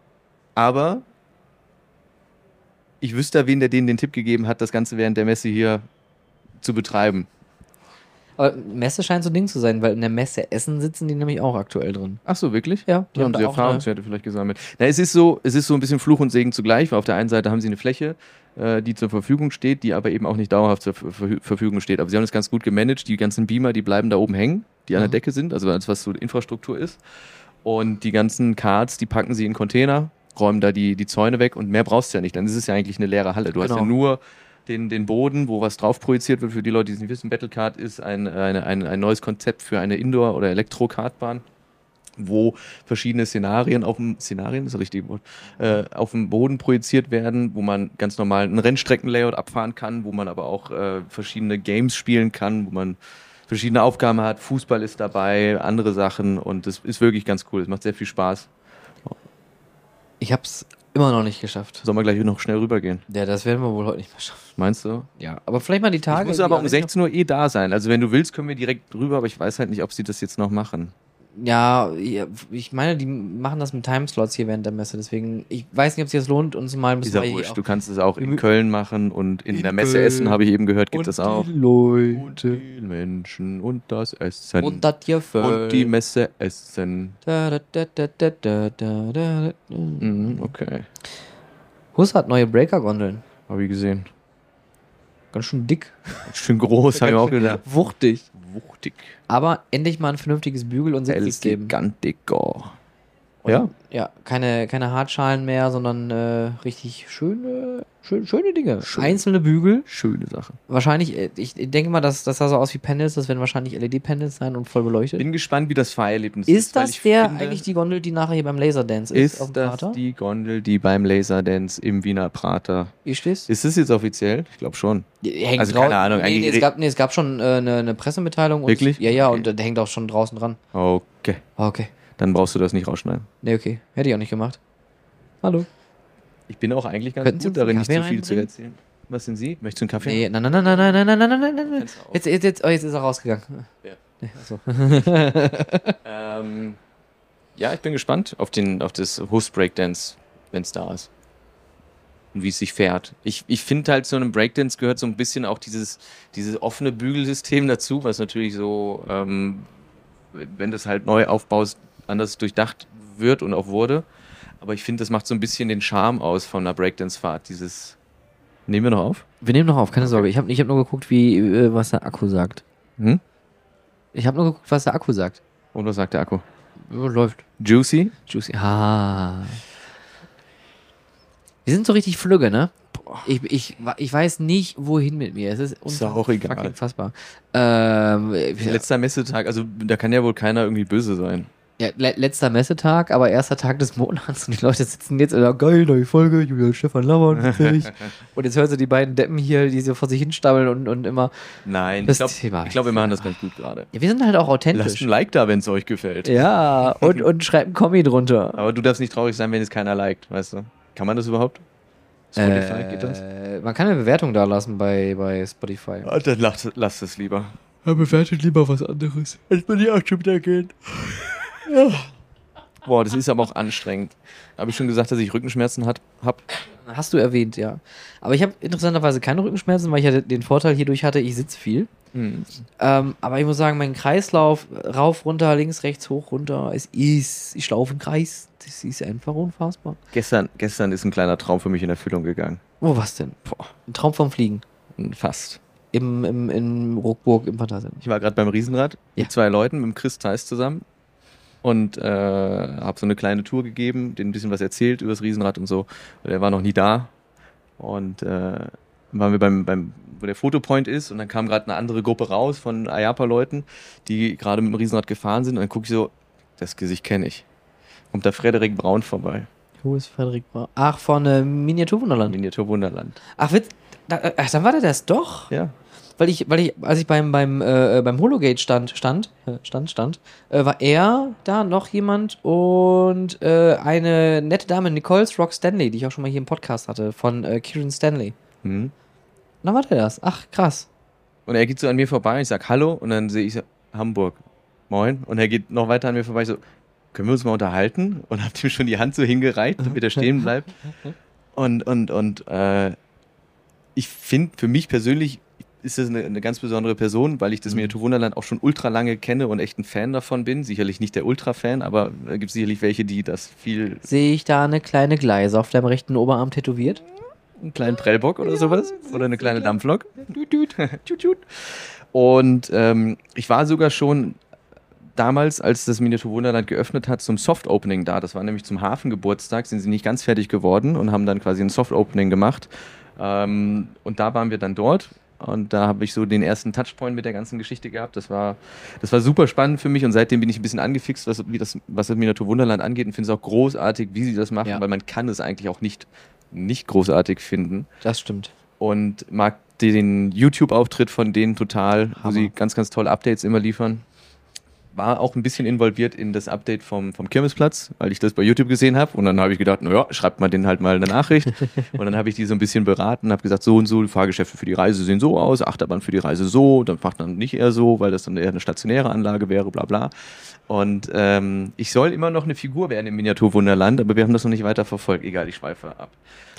aber ich wüsste, wen der denen den Tipp gegeben hat, das Ganze während der Messe hier zu betreiben. Aber Messe scheint so ein Ding zu sein, weil in der Messe Essen sitzen die nämlich auch aktuell drin. Ach so, wirklich? Ja, Die haben da sie auch Erfahrungswerte vielleicht gesammelt. Na, es ist so, es ist so ein bisschen Fluch und Segen zugleich, weil auf der einen Seite haben sie eine Fläche, äh, die zur Verfügung steht, die aber eben auch nicht dauerhaft zur Ver Ver Verfügung steht. Aber sie haben das ganz gut gemanagt. Die ganzen Beamer, die bleiben da oben hängen, die an der Mhm. Decke sind, also alles, was so Infrastruktur ist. Und die ganzen Cards, die packen sie in Container, räumen da die, die Zäune weg und mehr brauchst du ja nicht. Dann ist es ja eigentlich eine leere Halle. Du hast Genau. ja nur den, den Boden, wo was drauf projiziert wird. Für die Leute, die es nicht wissen, Battlecard ist ein, eine, ein, ein neues Konzept für eine Indoor- oder Elektro-Kartbahn, wo verschiedene Szenarien auf dem Szenarien ist das richtige Wort, äh, auf dem Boden projiziert werden, wo man ganz normal ein Rennstreckenlayout abfahren kann, wo man aber auch äh, verschiedene Games spielen kann, wo man verschiedene Aufgaben hat. Fußball ist dabei, andere Sachen und das ist wirklich ganz cool. Es macht sehr viel Spaß. Ich hab's immer noch nicht geschafft. Sollen wir gleich noch schnell rübergehen? Ja, das werden wir wohl heute nicht mehr schaffen. Meinst du? Ja, aber vielleicht mal die Tage. Ich muss aber die um alle- sechzehn Uhr eh da sein. Also wenn du willst, können wir direkt rüber, aber ich weiß halt nicht, ob sie das jetzt noch machen. Ja, ja, ich meine, die machen das mit Timeslots hier während der Messe, deswegen, ich weiß nicht, ob es sich das lohnt, uns mal ein bisschen... Dieser Wurscht, du kannst es auch in Köln machen und in, in der Messe Köln. Essen, habe ich eben gehört, gibt es auch. Die Leute. Und die Menschen und das Essen. Und das Gefühl. Und die Messe essen. Da, da, da, da, da, da, da, da. Mhm, okay. Hus hat neue Breaker-Gondeln. Habe ich gesehen. Ganz schön dick. Ganz schön groß, habe ich auch gedacht. Wuchtig. Wuchtig. Aber endlich mal ein vernünftiges Bügel- und Sitzsystem. Gigantico. Und Ja? Ja, keine, keine Hartschalen mehr, sondern äh, richtig schöne, schön, schöne Dinge. Schön. Einzelne Bügel. Schöne Sache. Wahrscheinlich, äh, ich denke mal, dass das sah so aus wie Panels, das werden wahrscheinlich L E D-Panels sein und voll beleuchtet. Bin gespannt, wie das Fahrerlebnis ist. Ist das der eigentlich die Gondel, die nachher hier beim Laserdance ist? Ist das Prater? Die Gondel, die beim Laserdance im Wiener Prater... Wie stehst? Ist das jetzt offiziell? Ich glaube schon. Hängt also keine Ahnung. Nee, nee, es, gab, nee, es gab schon äh, eine, eine Pressemitteilung. Und Wirklich? Ja, ja, okay. und äh, der hängt auch schon draußen dran. Okay. Okay. Dann brauchst du das nicht rausschneiden. Nee, okay. Hätte ich auch nicht gemacht. Hallo. Ich bin auch eigentlich ganz Könnten gut Sie darin, nicht Kaffee zu viel zu reinbringen? erzählen. Was sind Sie? Möchtest du einen Kaffee? Nee, nein, nein, nein, nein, nein, nein, nein, nein, nein, nein, nein. Jetzt, jetzt, jetzt, oh, jetzt ist er rausgegangen. Ja. Nee, achso. ähm, ja, ich bin gespannt auf, den, auf das Host Breakdance, wenn es da ist. Und wie es sich fährt. Ich, ich finde halt, so einem Breakdance gehört so ein bisschen auch dieses, dieses offene Bügelsystem dazu, was natürlich so, ähm, wenn das halt neu aufbaust, anders durchdacht wird und auch wurde. Aber ich finde, das macht so ein bisschen den Charme aus von einer Breakdance-Fahrt. Dieses. Nehmen wir noch auf? Wir nehmen noch auf, keine Sorge. Ich habe ich hab nur geguckt, wie, äh, was der Akku sagt. Hm? Ich habe nur geguckt, was der Akku sagt. Und was sagt der Akku? Ja, läuft. Juicy? Juicy. Ah. Wir sind so richtig flügge, ne? Ich, ich, ich weiß nicht, wohin mit mir. Es ist, ist auch egal. Fucking fassbar. Ähm, Letzter Messetag, also da kann ja wohl keiner irgendwie böse sein. Ja, le- letzter Messetag, aber erster Tag des Monats und die Leute sitzen jetzt in der geil, neue Folge, Julia und Stefan labern. Und jetzt hören sie die beiden Deppen hier, die so vor sich hinstammeln und, und immer. Nein, das ich glaube, glaub, wir machen das ganz gut gerade. Ja, wir sind halt auch authentisch. Lasst ein Like da, wenn es euch gefällt. Ja, und, und schreibt ein Kommi drunter. Aber du darfst nicht traurig sein, wenn es keiner liked, weißt du? Kann man das überhaupt? Spotify, äh, geht das? Man kann eine Bewertung da lassen bei, bei Spotify. Ja, dann lasst, lasst es lieber. Ja, bewertet lieber was anderes. Als man die auch schon wieder geht. Ja. Boah, das ist aber auch anstrengend. Habe ich schon gesagt, dass ich Rückenschmerzen habe? Hast du erwähnt, ja. Aber ich habe interessanterweise keine Rückenschmerzen, weil ich ja den Vorteil hierdurch hatte, ich sitze viel. Hm. Ähm, aber ich muss sagen, mein Kreislauf, rauf, runter, links, rechts, hoch, runter, es ist, ich laufe im Kreis. Das ist einfach unfassbar. Gestern, gestern ist ein kleiner Traum für mich in Erfüllung gegangen. Oh, was denn? Boah. Ein Traum vom Fliegen. Fast. Im, im, in Ruckburg im Phantasialand. Ich war gerade beim Riesenrad ja. mit zwei Leuten, mit dem Chris Theis zusammen. Und äh, habe so eine kleine Tour gegeben, denen ein bisschen was erzählt über das Riesenrad und so. Und er war noch nie da. Und äh, dann waren wir beim, beim, wo der Fotopoint ist. Und dann kam gerade eine andere Gruppe raus von A Y A P A-Leuten, die gerade mit dem Riesenrad gefahren sind. Und dann gucke ich so, das Gesicht kenne ich. Kommt da Frederik Braun vorbei. Wo ist Frederik Braun? Ach, von äh, Miniaturwunderland. Miniaturwunderland. Ach, Witz, da, ach, dann war der das doch? Ja. Weil ich, weil ich, als ich beim, beim, äh, beim Hologate stand, stand, stand, stand, äh, war er da, noch jemand und äh, eine nette Dame, Nicole Rock Stanley, die ich auch schon mal hier im Podcast hatte, von äh, Kieran Stanley. Mhm. Na, war der das? Ach, krass. Und er geht so an mir vorbei, ich sag Hallo und dann sehe ich so, Hamburg, moin. Und er geht noch weiter an mir vorbei, ich so, können wir uns mal unterhalten? Und hab ihm schon die Hand so hingereicht, damit er stehen bleibt. Und, und, und äh, ich finde, für mich persönlich ist das eine, eine ganz besondere Person, weil ich das Miniaturwunderland auch schon ultra lange kenne und echt ein Fan davon bin. Sicherlich nicht der Ultra-Fan, aber da gibt es sicherlich welche, die das viel... Sehe ich da eine kleine Gleise auf deinem rechten Oberarm tätowiert? Einen kleinen Prellbock oder ja, sowas? Oder eine kleine Dampflok? Und ähm, ich war sogar schon damals, als das Miniaturwunderland geöffnet hat, zum Soft-Opening da. Das war nämlich zum Hafengeburtstag, sind sie nicht ganz fertig geworden und haben dann quasi ein Soft-Opening gemacht. Ähm, und da waren wir dann dort. Und da habe ich so den ersten Touchpoint mit der ganzen Geschichte gehabt. Das war, das war super spannend für mich und seitdem bin ich ein bisschen angefixt, was, wie das, was das Miniaturwunderland angeht und finde es auch großartig, wie sie das machen, ja. Weil man kann es eigentlich auch nicht, nicht großartig finden. Das stimmt. Und mag den YouTube-Auftritt von denen total, Hammer. Wo sie ganz, ganz tolle Updates immer liefern. war auch ein bisschen involviert in das Update vom, vom Kirmesplatz, weil ich das bei YouTube gesehen habe. Und dann habe ich gedacht, naja, schreibt mal denen halt mal eine Nachricht. Und dann habe ich die so ein bisschen beraten, habe gesagt, so und so, die Fahrgeschäfte für die Reise sehen so aus, Achterbahn für die Reise so, dann macht dann nicht eher so, weil das dann eher eine stationäre Anlage wäre, bla bla. Und ähm, ich soll immer noch eine Figur werden im Miniaturwunderland, aber wir haben das noch nicht weiter verfolgt. Egal, ich schweife ab.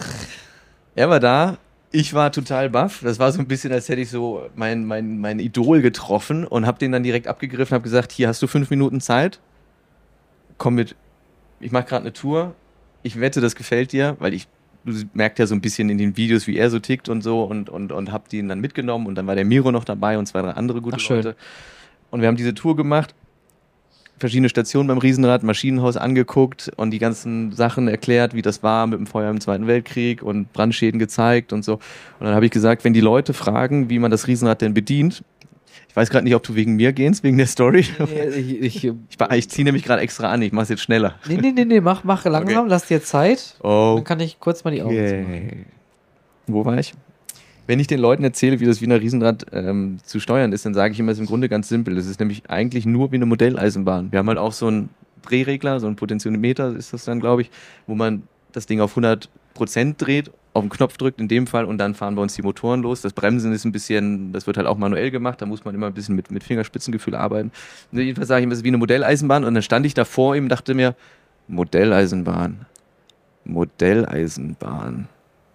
Er war da. Ich war total baff. Das war so ein bisschen, als hätte ich so mein, mein, mein Idol getroffen und habe den dann direkt abgegriffen, habe gesagt, hier hast du fünf Minuten Zeit, komm mit, ich mache gerade eine Tour, ich wette, das gefällt dir, weil ich, du merkst ja so ein bisschen in den Videos, wie er so tickt und so und, und, und habe den dann mitgenommen und dann war der Miro noch dabei und zwei, drei andere gute Ach, Leute. Und wir haben diese Tour gemacht, verschiedene Stationen beim Riesenrad, Maschinenhaus angeguckt und die ganzen Sachen erklärt, wie das war mit dem Feuer im Zweiten Weltkrieg und Brandschäden gezeigt und so. Und dann habe ich gesagt, wenn die Leute fragen, wie man das Riesenrad denn bedient, ich weiß gerade nicht, ob du wegen mir gehst, wegen der Story. Nee, ich, ich, Ich, ich ziehe nämlich gerade extra an, ich mache es jetzt schneller. nee, nee, nee, nee, mach, mach langsam, Okay. lass dir Zeit. Oh. Dann kann ich kurz mal die Augen zumachen. Okay. Wo war ich? Wenn ich den Leuten erzähle, wie das Wiener Riesenrad ähm, zu steuern ist, dann sage ich immer, es ist im Grunde ganz simpel. Es ist nämlich eigentlich nur wie eine Modelleisenbahn. Wir haben halt auch so einen Drehregler, so einen Potentiometer ist das dann, glaube ich, wo man das Ding auf hundert Prozent dreht, auf den Knopf drückt in dem Fall und dann fahren bei uns die Motoren los. Das Bremsen ist ein bisschen, das wird halt auch manuell gemacht, da muss man immer ein bisschen mit, mit Fingerspitzengefühl arbeiten. Und jedenfalls sage ich immer, es ist wie eine Modelleisenbahn und dann stand ich da vor ihm und dachte mir, Modelleisenbahn, Modelleisenbahn.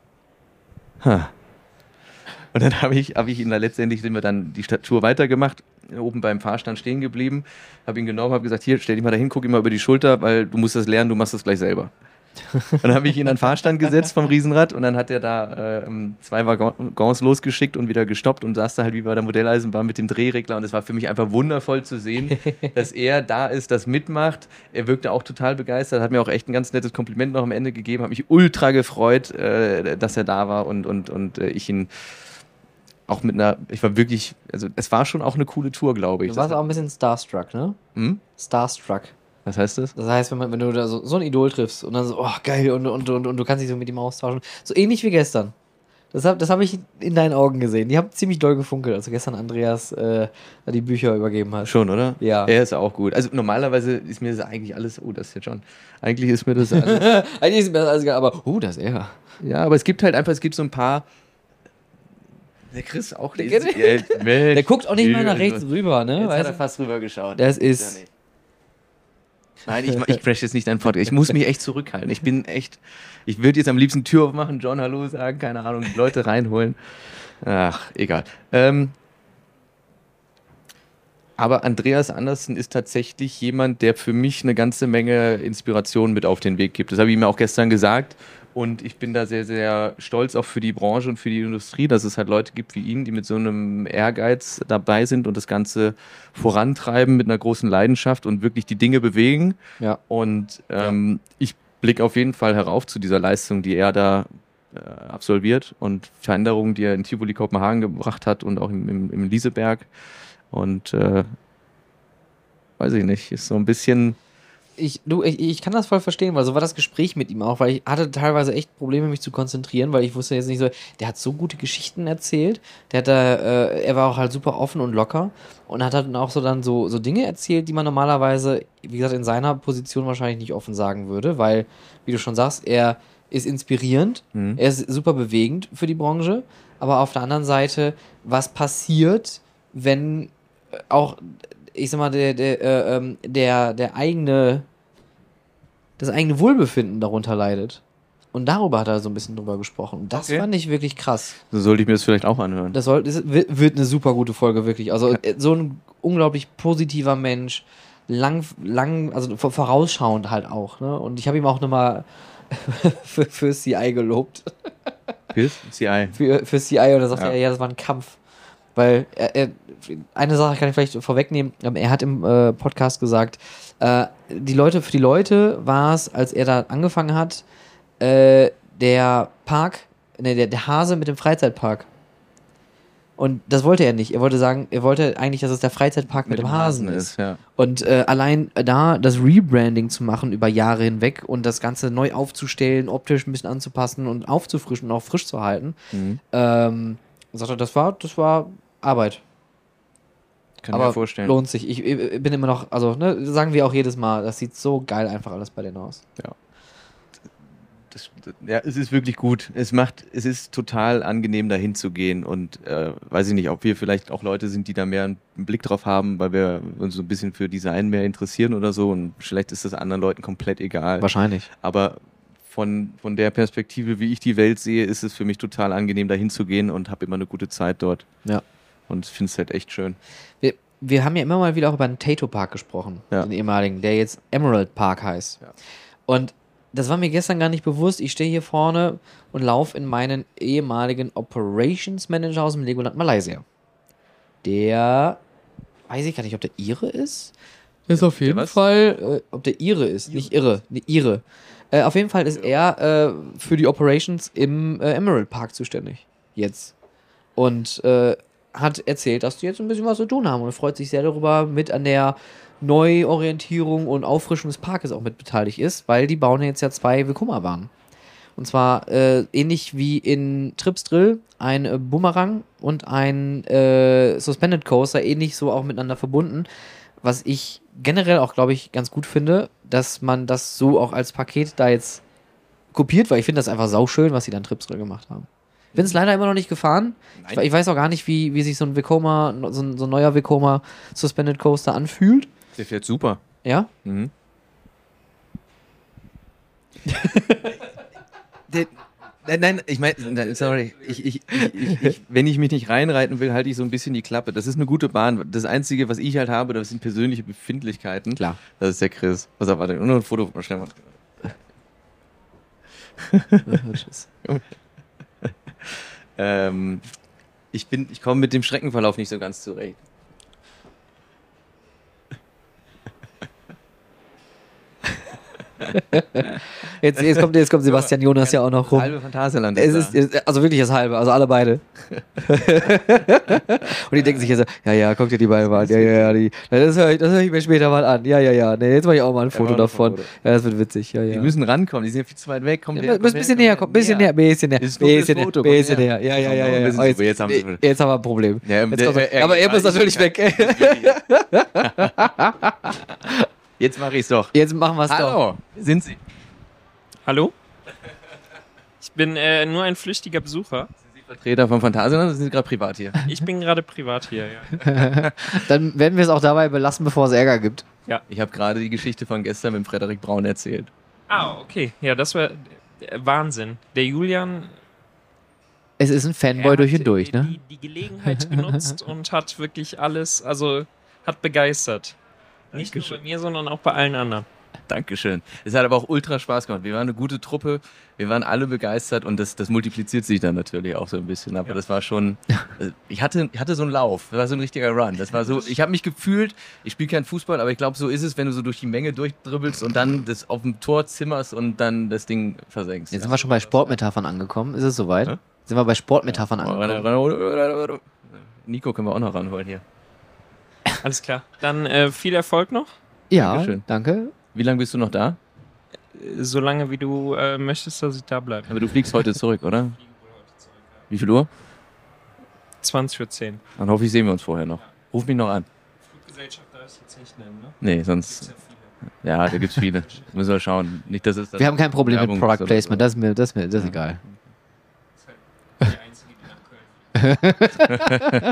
Ha. Und dann habe ich, hab ich ihn da letztendlich, sind wir dann die Tour weitergemacht, oben beim Fahrstand stehen geblieben, habe ihn genommen, habe gesagt, hier, stell dich mal dahin, guck ihm mal über die Schulter, weil du musst das lernen, du machst das gleich selber. Und dann habe ich ihn an den Fahrstand gesetzt vom Riesenrad und dann hat er da äh, zwei Waggons losgeschickt und wieder gestoppt und saß da halt wie bei der Modelleisenbahn mit dem Drehregler und es war für mich einfach wundervoll zu sehen, dass er da ist, das mitmacht. Er wirkte auch total begeistert, hat mir auch echt ein ganz nettes Kompliment noch am Ende gegeben, hat mich ultra gefreut, äh, dass er da war und, und, und äh, ich ihn auch mit einer, ich war wirklich, also es war schon auch eine coole Tour, glaube ich. Du warst auch ein bisschen starstruck, ne? Hm? Starstruck. Was heißt das? Das heißt, wenn, man, wenn du da so, so ein Idol triffst und dann so, oh geil, und, und, und, und du kannst dich so mit ihm austauschen. So ähnlich wie gestern. Das habe das hab ich in deinen Augen gesehen. Die haben ziemlich doll gefunkelt, als du gestern Andreas äh, die Bücher übergeben hast. Schon, oder? Ja. Er ist auch gut. Also normalerweise ist mir das eigentlich alles, oh, das ist jetzt schon, eigentlich ist mir das alles, Eigentlich ist es besser als egal, aber, uh, das ist er. ja, aber es gibt halt einfach, es gibt so ein paar, der Chris auch, der, Der- ist, der, Mensch, Der guckt auch nicht mal nach also, rechts rüber, ne? Jetzt hat Weißt er du? fast rüber geschaut. Das Ja, ist. nee. Nein, ich, ich crash jetzt nicht deinen Podcast. Ich muss mich echt zurückhalten. Ich bin echt, ich würde jetzt am liebsten Tür aufmachen, John Hallo sagen, keine Ahnung, die Leute reinholen. Ach, egal. Ähm, aber Andreas Andersen ist tatsächlich jemand, der für mich eine ganze Menge Inspiration mit auf den Weg gibt. Das habe ich ihm auch gestern gesagt. Und ich bin da sehr, sehr stolz auch für die Branche und für die Industrie, dass es halt Leute gibt wie ihn, die mit so einem Ehrgeiz dabei sind und das Ganze vorantreiben mit einer großen Leidenschaft und wirklich die Dinge bewegen. Ja. Und ähm, ich blicke auf jeden Fall herauf zu dieser Leistung, die er da äh, absolviert und Veränderungen, die er in Tivoli Kopenhagen gebracht hat und auch im, im, im Lieseberg. Und äh, weiß ich nicht, ist so ein bisschen... Ich, du, ich, ich kann das voll verstehen, weil so war das Gespräch mit ihm auch, weil ich hatte teilweise echt Probleme, mich zu konzentrieren, weil ich wusste jetzt nicht so, der hat so gute Geschichten erzählt, der hat da, äh, er war auch halt super offen und locker und hat dann auch so dann so, so Dinge erzählt, die man normalerweise, wie gesagt, in seiner Position wahrscheinlich nicht offen sagen würde, weil, wie du schon sagst, er ist inspirierend, Mhm. er ist super bewegend für die Branche, aber auf der anderen Seite, was passiert, wenn äh, auch, ich sag mal, der, der, äh, ähm, der, der eigene, das eigene Wohlbefinden darunter leidet. Und darüber hat er so ein bisschen drüber gesprochen. Und das Okay. fand ich wirklich krass. So sollte ich mir das vielleicht auch anhören. Das, soll, das wird wird eine super gute Folge, wirklich. Also äh, so ein unglaublich positiver Mensch, lang, lang, also vor- vorausschauend halt auch. Ne? Und ich habe ihm auch nochmal für, für C I gelobt. Fürs C I. Für, für C I und er sagt Ja. ja. ja, das war ein Kampf. Weil er, er, eine Sache kann ich vielleicht vorwegnehmen, ähm, er hat im äh, Podcast gesagt, äh, die Leute, für die Leute war es, als er da angefangen hat, äh, der Park, ne, der, der Hase mit dem Freizeitpark. Und das wollte er nicht. Er wollte sagen, er wollte eigentlich, dass es der Freizeitpark mit, dem Hasen ist. ja. Und äh, allein da das Rebranding zu machen über Jahre hinweg und das Ganze neu aufzustellen, optisch ein bisschen anzupassen und aufzufrischen und auch frisch zu halten, Mhm. ähm, sagt er, das war, das war Arbeit. Kann aber ich mir vorstellen. lohnt sich. Ich, ich bin immer noch, also ne, sagen wir auch jedes Mal, das sieht so geil einfach alles bei denen aus. Ja. Das, das, ja, es ist wirklich gut. Es macht, es ist total angenehm, dahin zu gehen und äh, weiß ich nicht, ob wir vielleicht auch Leute sind, die da mehr einen Blick drauf haben, weil wir uns so ein bisschen für Design mehr interessieren oder so und vielleicht ist das anderen Leuten komplett egal. Wahrscheinlich. Aber von, von der Perspektive, wie ich die Welt sehe, ist es für mich total angenehm, dahin zu gehen und habe immer eine gute Zeit dort. Ja. Und ich finde es halt echt schön. Wir, wir haben ja immer mal wieder auch über den Tato Park gesprochen, Ja. den ehemaligen, der jetzt Emerald Park heißt. Ja. Und das war mir gestern gar nicht bewusst. Ich stehe hier vorne und laufe in meinen ehemaligen Operations Manager aus dem Legoland Malaysia. Der, weiß ich gar nicht, ob der Ire ist. Ist auf jeden was? Fall, äh, ob der Ire ist, nicht Irre, nee, Ire. Äh, auf jeden Fall ist er äh, für die Operations im äh, Emerald Park zuständig. Jetzt. Und äh, hat erzählt, dass die jetzt ein bisschen was zu tun haben und freut sich sehr darüber, mit an der Neuorientierung und Auffrischung des Parkes auch mit beteiligt ist, weil die bauen jetzt ja zwei Vekoma-Bahnen. Und zwar äh, ähnlich wie in Trips Drill ein äh, Boomerang und ein äh, Suspended Coaster, ähnlich so auch miteinander verbunden, was ich generell auch, glaube ich, ganz gut finde, dass man das so auch als Paket da jetzt kopiert, weil ich finde das einfach sauschön, was sie dann Trips Drill gemacht haben. Bin es leider immer noch nicht gefahren. Ich, ich weiß auch gar nicht, wie, wie sich so ein Vekoma, so ein, so ein neuer Vekoma Suspended Coaster anfühlt. Der fährt super. Ja? Mhm. Der, nein, nein, ich meine, sorry, ich, ich, ich, ich, wenn ich mich nicht reinreiten will, halte ich so ein bisschen die Klappe. Das ist eine gute Bahn. Das Einzige, was ich halt habe, das sind persönliche Befindlichkeiten. Klar. Das ist der Chris. Was warte, nur ein Foto, schnell mal. Tschüss. ähm, ich bin, ich komme mit dem Streckenverlauf nicht so ganz zurecht. Jetzt, jetzt, kommt, jetzt kommt Sebastian Jonas ja auch noch rum. Halbe Phantasialand. Es ist, ist- also wirklich das halbe, also alle beide. Und die denken sich jetzt so, ja, ja, guck dir die beiden mal an. Ja, ja, ja, die, das höre ich, das hör ich mir später mal an. Ja, ja, ja, nee, jetzt mache ich auch mal ein Foto machen wir davon. ein Foto. Ja, das wird witzig, ja, ja. Die müssen rankommen, die sind ja viel zu weit weg. Komm, Ja, der- ein bisschen näher, komm, bisschen näher, bisschen näher, Ist nur fürs bisschen näher, Foto, komm bisschen her. näher. Ja, ja, ja, Komm, ja. wir sind Oh, so, jetzt haben sie- jetzt haben wir ein Problem. Ja, Jetzt der- kommt's- er- aber er er- muss natürlich weg. Jetzt mache ich's doch. Jetzt machen wir es doch. Hallo, sind Sie? Hallo? Ich bin äh, nur ein flüchtiger Besucher. Sind Sie Vertreter von Phantasialand oder sind Sie gerade privat hier? Ich bin gerade privat hier, ja. Dann werden wir es auch dabei belassen, bevor es Ärger gibt. Ich habe gerade die Geschichte von gestern mit Frederik Braun erzählt. Ah, okay. Ja, das war äh, Wahnsinn. Der Julian Es ist ein er Fanboy hat durch und durch, die, ne? die, die Gelegenheit genutzt und hat wirklich alles, also hat begeistert. Nicht nur bei mir, sondern auch bei allen anderen. Dankeschön. Es hat aber auch ultra Spaß gemacht. Wir waren eine gute Truppe, wir waren alle begeistert und das, das multipliziert sich dann natürlich auch so ein bisschen. Aber Ja. das war schon, äh, ich hatte, ich hatte so einen Lauf, das war so ein richtiger Run. Das war so, ich habe mich gefühlt, ich spiele keinen Fußball, aber ich glaube, so ist es, wenn du so durch die Menge durchdribbelst und dann das auf dem Tor zimmerst und dann das Ding versenkst. Jetzt sind wir schon bei Sportmetaphern angekommen. Ist es soweit? Hä? Sind wir bei Sportmetaphern angekommen? Nico können wir auch noch ranholen hier. Alles klar. Dann äh, viel Erfolg noch, Ja, Dankeschön. danke. Wie lange bist du noch da? äh, solange wie du äh, möchtest, dass ich da bleibe. Aber du fliegst heute zurück, oder? Wie viel Uhr? zwanzig Uhr zehn. Dann hoffe ich, sehen wir uns vorher noch. Ruf mich noch an. Fluggesellschaft darf ich jetzt nicht nennen, ne? Nee, sonst. Ja, da gibt's viele. Müssen wir schauen. Nicht, dass es dann Wir haben kein Problem Werbung mit Product ist oder Placement. so. Das ist mir, das ist mir, das ist egal. Die einzige, die nach Köln.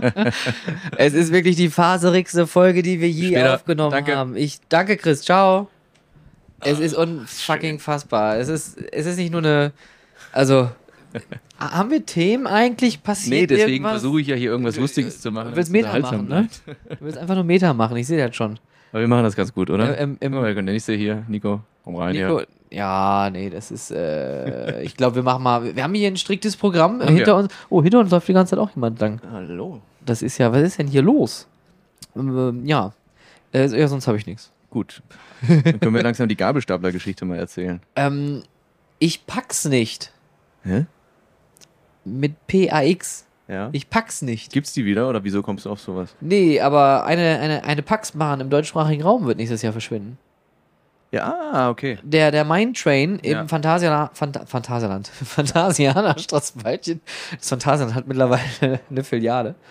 Es ist wirklich die faserigste Folge, die wir je Später. aufgenommen Danke. haben. Ich danke, Chris. Ciao. Es ist unfucking fassbar. Es ist, es ist nicht nur eine. Also. Haben wir Themen eigentlich passiert? Nee, deswegen irgendwas? versuche ich ja hier irgendwas Lustiges zu machen. Du willst damit es Meta machen, unterhaltsam ne? bleibt. Du willst einfach nur Meta machen. Ich sehe das schon. Aber wir machen das ganz gut, oder? Ähm, ähm, Guck mal, wir können ja nicht sehen hier. Nico, komm rein Nico, hier. ja, nee, das ist, äh, ich glaube, wir machen mal, wir haben hier ein striktes Programm Ach, hinter ja. uns. Oh, hinter uns läuft die ganze Zeit auch jemand lang. Hallo. Das ist ja, was ist denn hier los? Ähm, ja, äh, ja, sonst habe ich nichts. Gut. Dann können wir langsam die Gabelstapler-Geschichte mal erzählen. Ähm, ich pack's nicht. Hä? Mit P A X. Ja. Ich pack's nicht. Gibt's die wieder oder wieso kommst du auf sowas? Nee, aber eine, eine, eine Paxbahn im deutschsprachigen Raum wird nächstes Jahr verschwinden. Ja, ah, okay. Der, der Mine Train Ja. im Phantasialand, Phanta Phantasialand, Phantasianer Straßenwaldchen. Das Phantasialand hat mittlerweile eine Filiale.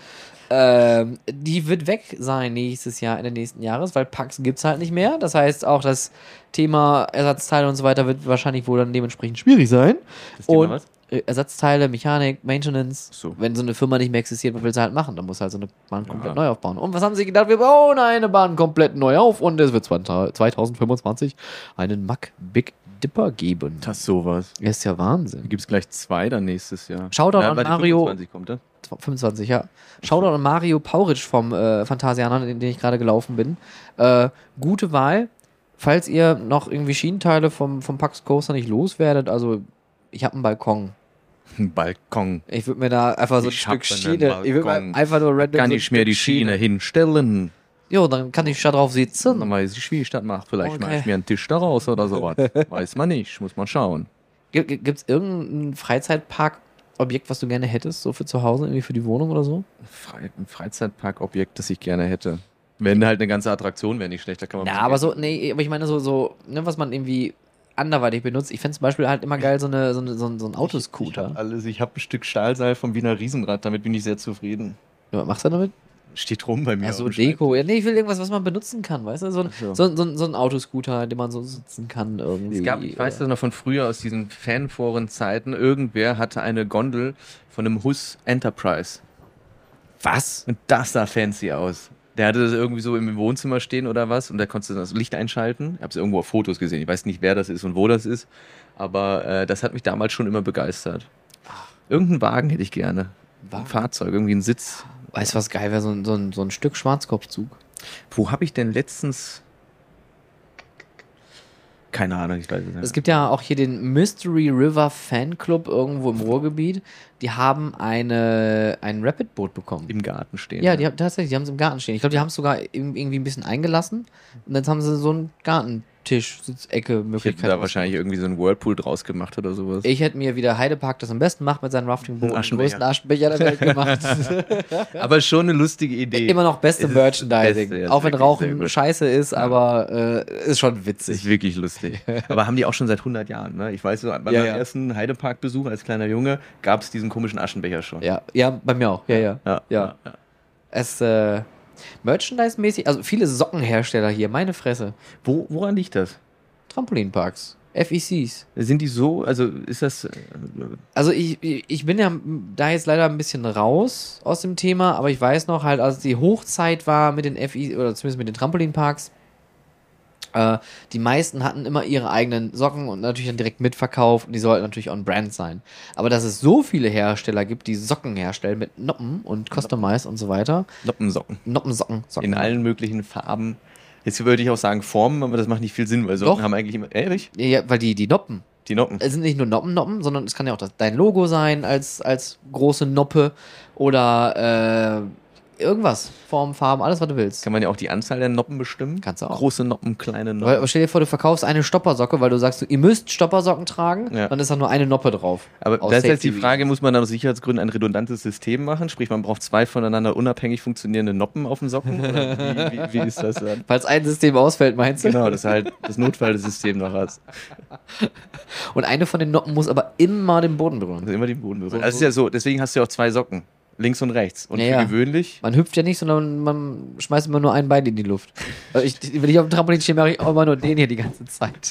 Ähm, die wird weg sein nächstes Jahr, Ende nächsten Jahres, weil Pax gibt's halt nicht mehr. Das heißt, auch das Thema Ersatzteile und so weiter wird wahrscheinlich wohl dann dementsprechend schwierig sein. Das Thema Und was? äh, Ersatzteile, Mechanik, Maintenance. So. Wenn so eine Firma nicht mehr existiert, was willst du halt machen? Dann musst du halt so eine Bahn komplett neu aufbauen. Und was haben sie gedacht? Wir bauen eine Bahn komplett neu auf und es wird zwanzig fünfundzwanzig einen Mack Big Dipper geben. Das ist sowas. Ist ja Wahnsinn. Gibt es gleich zwei dann nächstes Jahr. Shoutout Ja, an warte, Mario. fünfundzwanzig kommt er. fünfundzwanzig, ja. Shoutout an Mario Pauritsch vom äh, Phantasianer, in den ich gerade gelaufen bin. Äh, gute Wahl. Falls ihr noch irgendwie Schienenteile vom, vom Pax Coaster nicht loswerdet, also ich habe einen Balkon. Ein Balkon. Ich würde mir da einfach so ein Ich Stück hab einen Schiene, ich würde Balkon. mir einfach nur random Kann so ich ein mir Stück die Schiene hinstellen? Jo, dann kann ich da drauf sitzen. Dann weiß ich, wie ich das mache. Vielleicht Okay. mache ich mir einen Tisch daraus oder sowas. Weiß man nicht, muss man schauen. Gibt es irgendein Freizeitpark-Objekt, was du gerne hättest, so für zu Hause, irgendwie für die Wohnung oder so? Fre ein Freizeitparkobjekt, das ich gerne hätte. Wenn halt eine ganze Attraktion wäre nicht schlecht, da kann man. Ja, aber so, nee, aber ich meine so, so, ne, was man irgendwie anderweitig benutzt. Ich fände zum Beispiel halt immer geil so, eine, so, eine, so, ein, so ein Ich Autoscooter. hab alles. Ich habe ein Stück Stahlseil vom Wiener Riesenrad, damit bin ich sehr zufrieden. Ja, was machst du damit? Steht rum bei mir. Ja, auf so dem Deko. Ja, nee, ich will irgendwas, was man benutzen kann, weißt du? So ein, so. so. So, so, so ein Autoscooter, den man so sitzen kann irgendwie. Es gab, ich weiß das noch von früher aus diesen Fanforen-Zeiten, irgendwer hatte eine Gondel von einem Hus Enterprise. Was? Und das sah fancy aus. Der hatte das irgendwie so im Wohnzimmer stehen oder was und da konntest du das Licht einschalten. Ich habe es irgendwo auf Fotos gesehen. Ich weiß nicht, wer das ist und wo das ist, aber äh, das hat mich damals schon immer begeistert. Irgendeinen Wagen hätte ich gerne. Wagen? Ein Fahrzeug, irgendwie ein Sitz. Weißt du, was geil wäre? So, ein- so, ein- so ein Stück Schwarzkopfzug. Wo habe ich denn letztens... Keine Ahnung, ich weiß es nicht. Es gibt ja auch hier den Mystery River Fanclub irgendwo im Ruhrgebiet. Die haben eine, ein Rapid-Boot bekommen. Im Garten stehen. Ja, die haben tatsächlich, die haben es im Garten stehen. Ich glaube, die haben es sogar im- irgendwie ein bisschen eingelassen. Und jetzt haben sie so einen Gartentisch, Sitzecke, Ich hätte Möglichkeit. da wahrscheinlich irgendwie so einen Whirlpool draus gemacht oder sowas. Ich hätte mir wieder Heidepark das am besten macht mit seinem Raftingboot, den Aschenbecher. größten Aschenbecher der Welt gemacht. Aber schon eine lustige Idee. Immer noch beste Es ist Merchandising. beste, ja, auch wenn wirklich sehr Rauchen gut. scheiße ist, aber äh, ist schon Das ist witzig. wirklich lustig. Aber haben die auch schon seit hundert Jahren. Ne? Ich weiß, so, bei Ja, meinem ja. ersten Heidepark-Besuch als kleiner Junge gab es diesen komischen Aschenbecher schon. Ja, ja, bei mir auch. Ja, ja. Ja, Ja. ja. Es, äh, Merchandise-mäßig, also viele Sockenhersteller hier, meine Fresse. Wo, woran liegt das? Trampolinparks, F E Cs. Sind die so, also ist das... äh, Also ich, ich bin ja da jetzt leider ein bisschen raus aus dem Thema, aber ich weiß noch halt, als die Hochzeit war mit den F I oder zumindest mit den Trampolinparks, äh, die meisten hatten immer ihre eigenen Socken und natürlich dann direkt mitverkauft und die sollten natürlich on brand sein. Aber dass es so viele Hersteller gibt, die Socken herstellen mit Noppen und Customize und so weiter. Noppensocken. Noppensocken. Socken. In allen möglichen Farben. Jetzt würde ich auch sagen Formen, aber das macht nicht viel Sinn, weil Socken Doch. haben eigentlich immer... Ehrlich? Ja, ja, weil die, die Noppen, Die Noppen. es sind nicht nur Noppen, Noppen, sondern es kann ja auch das, dein Logo sein als, als große Noppe oder äh, irgendwas. Form, Farben, alles, was du willst. Kann man ja auch die Anzahl der Noppen bestimmen. Kannst du auch. Große Noppen, kleine Noppen. Aber stell dir vor, du verkaufst eine Stoppersocke, weil du sagst, ihr müsst Stoppersocken tragen, Ja. dann ist da nur eine Noppe drauf. Aber Aus das ist jetzt die Safety Frage, muss man dann aus Sicherheitsgründen ein redundantes System machen? Sprich, man braucht zwei voneinander unabhängig funktionierende Noppen auf den Socken? Oder wie, wie, wie ist das dann? Falls ein System ausfällt, meinst du? Genau, das ist halt das Notfallsystem noch hast. Und eine von den Noppen muss aber immer den Boden berühren. Also immer den Boden berühren. So- Also es ist ja so, deswegen hast du ja auch zwei Socken. Links und rechts. Und Ja, für ja. gewöhnlich, Man hüpft ja nicht, sondern man schmeißt immer nur ein Bein in die Luft. Also ich, wenn ich auf dem Trampolin stehe, mache ich auch immer nur den hier die ganze Zeit.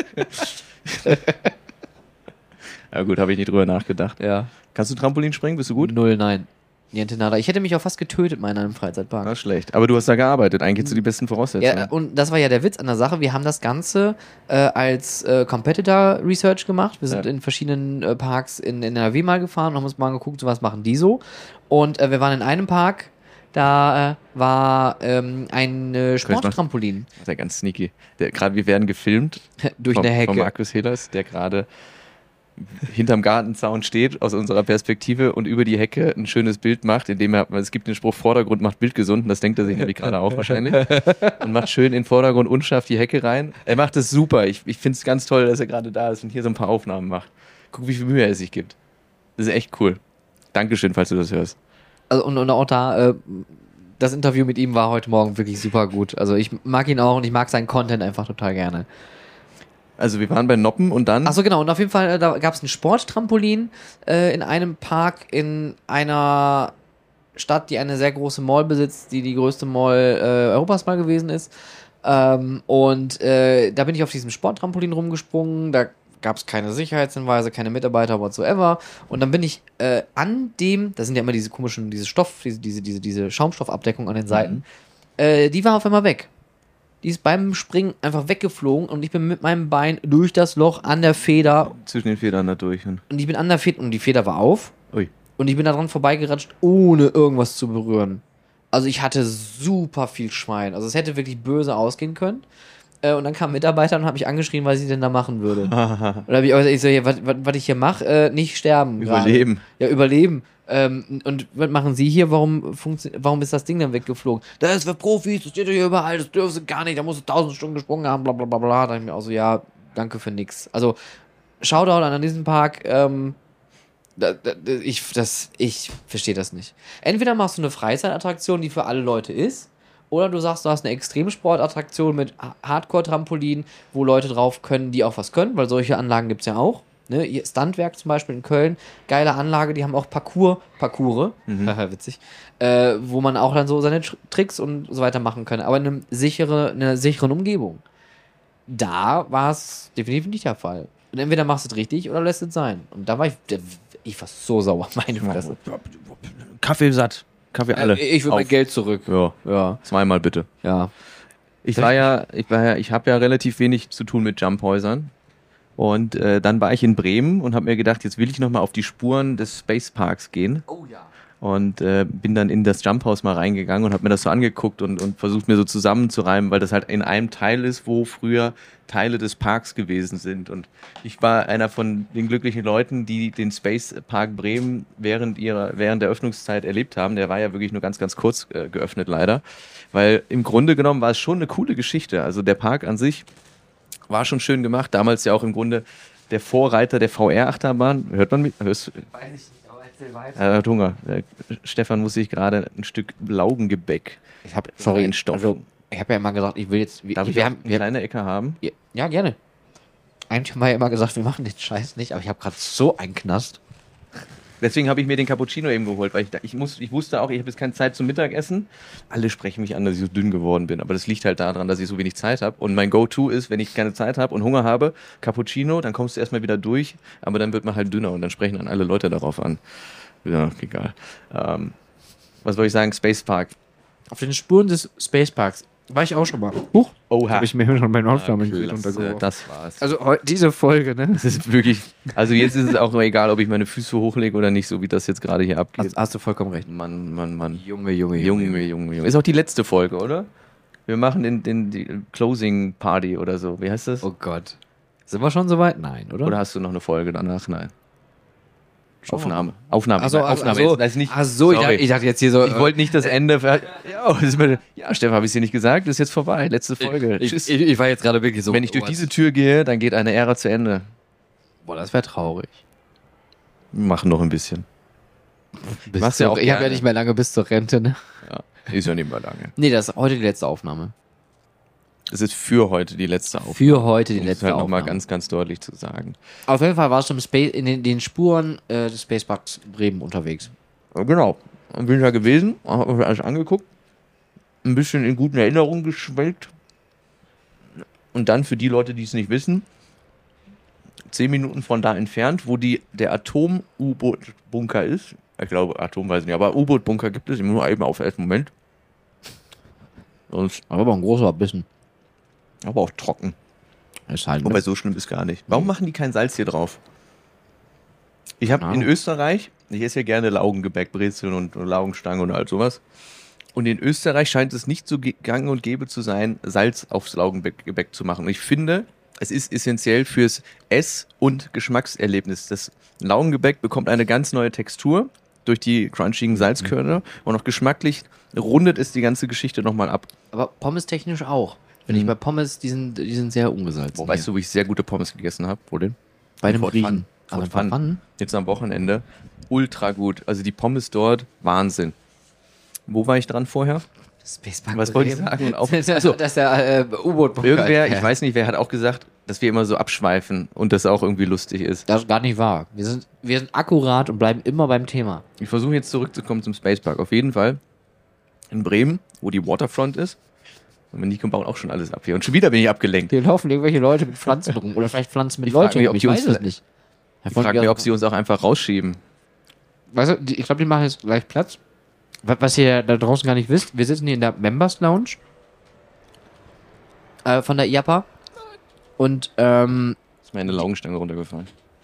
ja gut, habe ich nicht drüber nachgedacht. Ja. Kannst du Trampolin springen? Bist du gut? Null, nein. Niente nada. Ich hätte mich auch fast getötet mal in einem Freizeitpark. Na, schlecht. Aber du hast da gearbeitet. Eigentlich hättest du die besten Voraussetzungen. Ja, und das war ja der Witz an der Sache. Wir haben das Ganze äh, als äh, Competitor Research gemacht. Wir sind Ja. in verschiedenen äh, Parks in, in N R W mal gefahren und haben uns mal angeguckt, so was machen die so. Und äh, wir waren in einem Park, da äh, war ähm, ein äh, Sporttrampolin Das ist ja ganz sneaky. Der, gerade wir werden gefilmt durch vom, eine von Hecke. Markus Hillers, der gerade hinterm Gartenzaun steht, aus unserer Perspektive und über die Hecke ein schönes Bild macht, indem er, weil es gibt den Spruch, Vordergrund macht Bild gesund, und das denkt er sich nämlich gerade auch wahrscheinlich, und macht schön in den Vordergrund unscharf die Hecke rein. Er macht es super. Ich, ich finde es ganz toll, dass er gerade da ist und hier so ein paar Aufnahmen macht. Guck, wie viel Mühe er sich gibt. Das ist echt cool. Dankeschön, falls du das hörst. Also, und, und auch da, äh, das Interview mit ihm war heute Morgen wirklich super gut. Also ich mag ihn auch und ich mag seinen Content einfach total gerne. Also wir waren bei Noppen und dann... Achso, genau. Und auf jeden Fall, äh, da gab es ein Sporttrampolin äh, in einem Park in einer Stadt, die eine sehr große Mall besitzt, die die größte Mall äh, Europas mal gewesen ist. Ähm, und äh, da bin ich auf diesem Sporttrampolin rumgesprungen. Da gab es keine Sicherheitshinweise, keine Mitarbeiter whatsoever. Und dann bin ich äh, an dem, da sind ja immer diese komischen, diese Stoff, diese, diese, diese, diese Schaumstoffabdeckung an den Seiten, mhm. äh, die war auf einmal weg. Die ist beim Springen einfach weggeflogen und ich bin mit meinem Bein durch das Loch an der Feder. Zwischen den Federn da durch. Und, und ich bin an der Feder und die Feder war auf. Ui. Und ich bin da dran vorbeigeratscht, ohne irgendwas zu berühren. Also ich hatte super viel Schwein. Also es hätte wirklich böse ausgehen können. Äh, und dann kam ein Mitarbeiter und hat mich angeschrien, was ich denn da machen würde. Und da habe ich auch gesagt, ich so, ja, was ich hier mache, äh, nicht sterben. Überleben. Grade. Ja, überleben. Ähm, und was machen Sie hier? Warum funktioniert, warum ist das Ding dann weggeflogen? Das ist für Profis, das steht doch hier überall, das dürfen Sie gar nicht, da musst du tausend Stunden gesprungen haben, bla bla bla bla. Da dachte ich mir auch so, ja, danke für nix. Also, Shoutout an diesen Park, ähm, da, da, ich, das, ich verstehe das nicht. Entweder machst du eine Freizeitattraktion, die für alle Leute ist, oder du sagst, du hast eine Extremsportattraktion mit Hardcore-Trampolin, wo Leute drauf können, die auch was können, weil solche Anlagen gibt es ja auch. Ne, Stuntwerk zum Beispiel in Köln, geile Anlage, die haben auch Parcours, Parcours, mhm. witzig, äh, wo man auch dann so seine Tr- Tricks und so weiter machen kann, aber in einer sichere, einer sicheren Umgebung. Da war es definitiv nicht der Fall. Und entweder machst du es richtig oder lässt es sein. Und da war ich, ich war so sauer, meine Fresse. Kaffee satt, Kaffee alle. Äh, ich will mein Geld zurück. Ja, ja. Zweimal bitte. Ja. Ich war ja, ich war ja, ich habe ja relativ wenig zu tun mit Jumphäusern. Und äh, dann war ich in Bremen und habe mir gedacht, jetzt will ich nochmal auf die Spuren des Space Parks gehen. Oh ja. Und äh, bin dann in das Jumphaus mal reingegangen und habe mir das so angeguckt und, und versucht mir so zusammenzureimen, weil das halt in einem Teil ist, wo früher Teile des Parks gewesen sind. Und ich war einer von den glücklichen Leuten, die den Space Park Bremen während ihrer während der Öffnungszeit erlebt haben. Der war ja wirklich nur ganz, ganz kurz äh, geöffnet leider. Weil im Grunde genommen war es schon eine coole Geschichte. Also der Park an sich war schon schön gemacht. Damals ja auch im Grunde der Vorreiter der V R-Achterbahn. Hört man mich? Hörst du? Weiß ich nicht, aber erzähl weiter. Er hat Hunger. Der Stefan muss sich gerade ein Stück Laugengebäck ich hab, sorry, in Stoff. Also, ich habe ja immer gesagt, ich will jetzt... Darf ich wir auch haben, eine kleine Ecke haben? Ja, ja, gerne. Eigentlich haben wir ja immer gesagt, wir machen den Scheiß nicht, aber ich habe gerade so einen Knast. Deswegen habe ich mir den Cappuccino eben geholt, weil ich, ich, muss, ich wusste auch, ich habe jetzt keine Zeit zum Mittagessen. Alle sprechen mich an, dass ich so dünn geworden bin, aber das liegt halt daran, dass ich so wenig Zeit habe. Und mein Go-To ist, wenn ich keine Zeit habe und Hunger habe, Cappuccino, dann kommst du erstmal wieder durch, aber dann wird man halt dünner und dann sprechen dann alle Leute darauf an. Ja, egal. Ähm, was soll ich sagen? Space Park. Auf den Spuren des Space Parks war ich auch schon mal. Huch. Oha. Habe ich mir schon beim Aufnahmen ja, untergeworfen. Das war's. Also heu- diese Folge, ne? Das ist wirklich, also jetzt ist es auch egal, ob ich meine Füße hochlege oder nicht, so wie das jetzt gerade hier abgeht. Hast, hast du vollkommen recht. Mann, Mann, Mann. Junge, Junge, Junge, Junge, Junge, Junge. Ist auch die letzte Folge, oder? Wir machen den, den, die Closing Party oder so. Wie heißt das? Oh Gott. Sind wir schon soweit? Nein, oder? Oder hast du noch eine Folge danach? Nein. Schon Aufnahme. Aufnahme. Ach so, Aufnahme. ach so. Jetzt, das ist nicht, Ach so, ich sorry. dachte, ich dachte jetzt hier so... Ich wollte nicht das Ende. Ver- ja, das ist mir, ja, Stefan, habe ich dir nicht gesagt? Das ist jetzt vorbei. Letzte Folge. Ich, Tschüss. ich, ich war jetzt gerade wirklich so... Wenn ich durch oh, diese Tür gehe, dann geht eine Ära zu Ende. Boah, das wäre traurig. Wir machen noch ein bisschen. Bis Machst zur, ja auch ich habe ja gerne. nicht mehr lange bis zur Rente, ne? Ja, ist ja nicht mehr lange. Nee, das ist heute die letzte Aufnahme. Das ist für heute die letzte Aufnahme. Für heute die Um es letzte halt Aufnahme. nochmal ganz, ganz deutlich zu sagen. Auf jeden Fall warst du im Space, in den, den Spuren äh, des Space Parks Bremen unterwegs. Ja, genau. Und bin da gewesen, habe mir alles angeguckt, ein bisschen in guten Erinnerungen geschwelgt. Und dann für die Leute, die es nicht wissen, zehn Minuten von da entfernt, wo die, der Atom-U-Boot-Bunker ist. Ich glaube, Atom weiß ich nicht, aber U-Boot-Bunker gibt es, nur eben auf den ersten Moment. Sonst, Aber ein großer Bissen. aber auch trocken. Ist halt, Wobei, so schlimm ist gar nicht. Warum machen die kein Salz hier drauf? Ich habe Ah. in Österreich, ich esse ja gerne Laugengebäck, Brezeln und Laugenstangen und all sowas. Und in Österreich scheint es nicht so ge- gang und gäbe zu sein, Salz aufs Laugengebäck zu machen. Und ich finde, es ist essentiell fürs Ess- und Geschmackserlebnis. Das Laugengebäck bekommt eine ganz neue Textur durch die crunchigen Salzkörner und auch geschmacklich rundet es die ganze Geschichte nochmal ab. aber Pommes technisch auch. Wenn Mhm. ich bei Pommes, die sind, die sind sehr ungesalzen. Boah, weißt du, wo ich sehr gute Pommes gegessen habe? Wo denn? bei einem Fort Riesen. Fun. Aber Fort Fun. wann? Jetzt am Wochenende. Ultra gut. Also die Pommes dort, Wahnsinn. Wo war ich dran vorher? Space Park Was wollte ich Bremen. sagen? Und auf, Das ist also, der äh, U-Boot-Bunker. irgendwer, Ja. ich weiß nicht, wer hat auch gesagt, dass wir immer so abschweifen und das auch irgendwie lustig ist. Das ist gar nicht wahr. Wir sind, wir sind akkurat und bleiben immer beim Thema. Ich versuche jetzt zurückzukommen zum Spacepark. Auf jeden Fall in Bremen, wo die Waterfront ist. Und Nico baut auch schon alles ab hier. Und schon wieder bin ich abgelenkt. Hier laufen irgendwelche Leute mit Pflanzen rum. Oder vielleicht Pflanzen mit Ich frage Leuten mich, rum. ob Ich die uns weiß es vielleicht- nicht. Ich frage mich, ob sie uns auch einfach rausschieben. Weißt du, die- ich glaube, die machen jetzt gleich Platz. Wa- Was ihr da draußen gar nicht wisst, wir sitzen hier in der Members Lounge äh, von der I A P A. Und, ähm, Ist mir eine Laugenstange runtergefallen.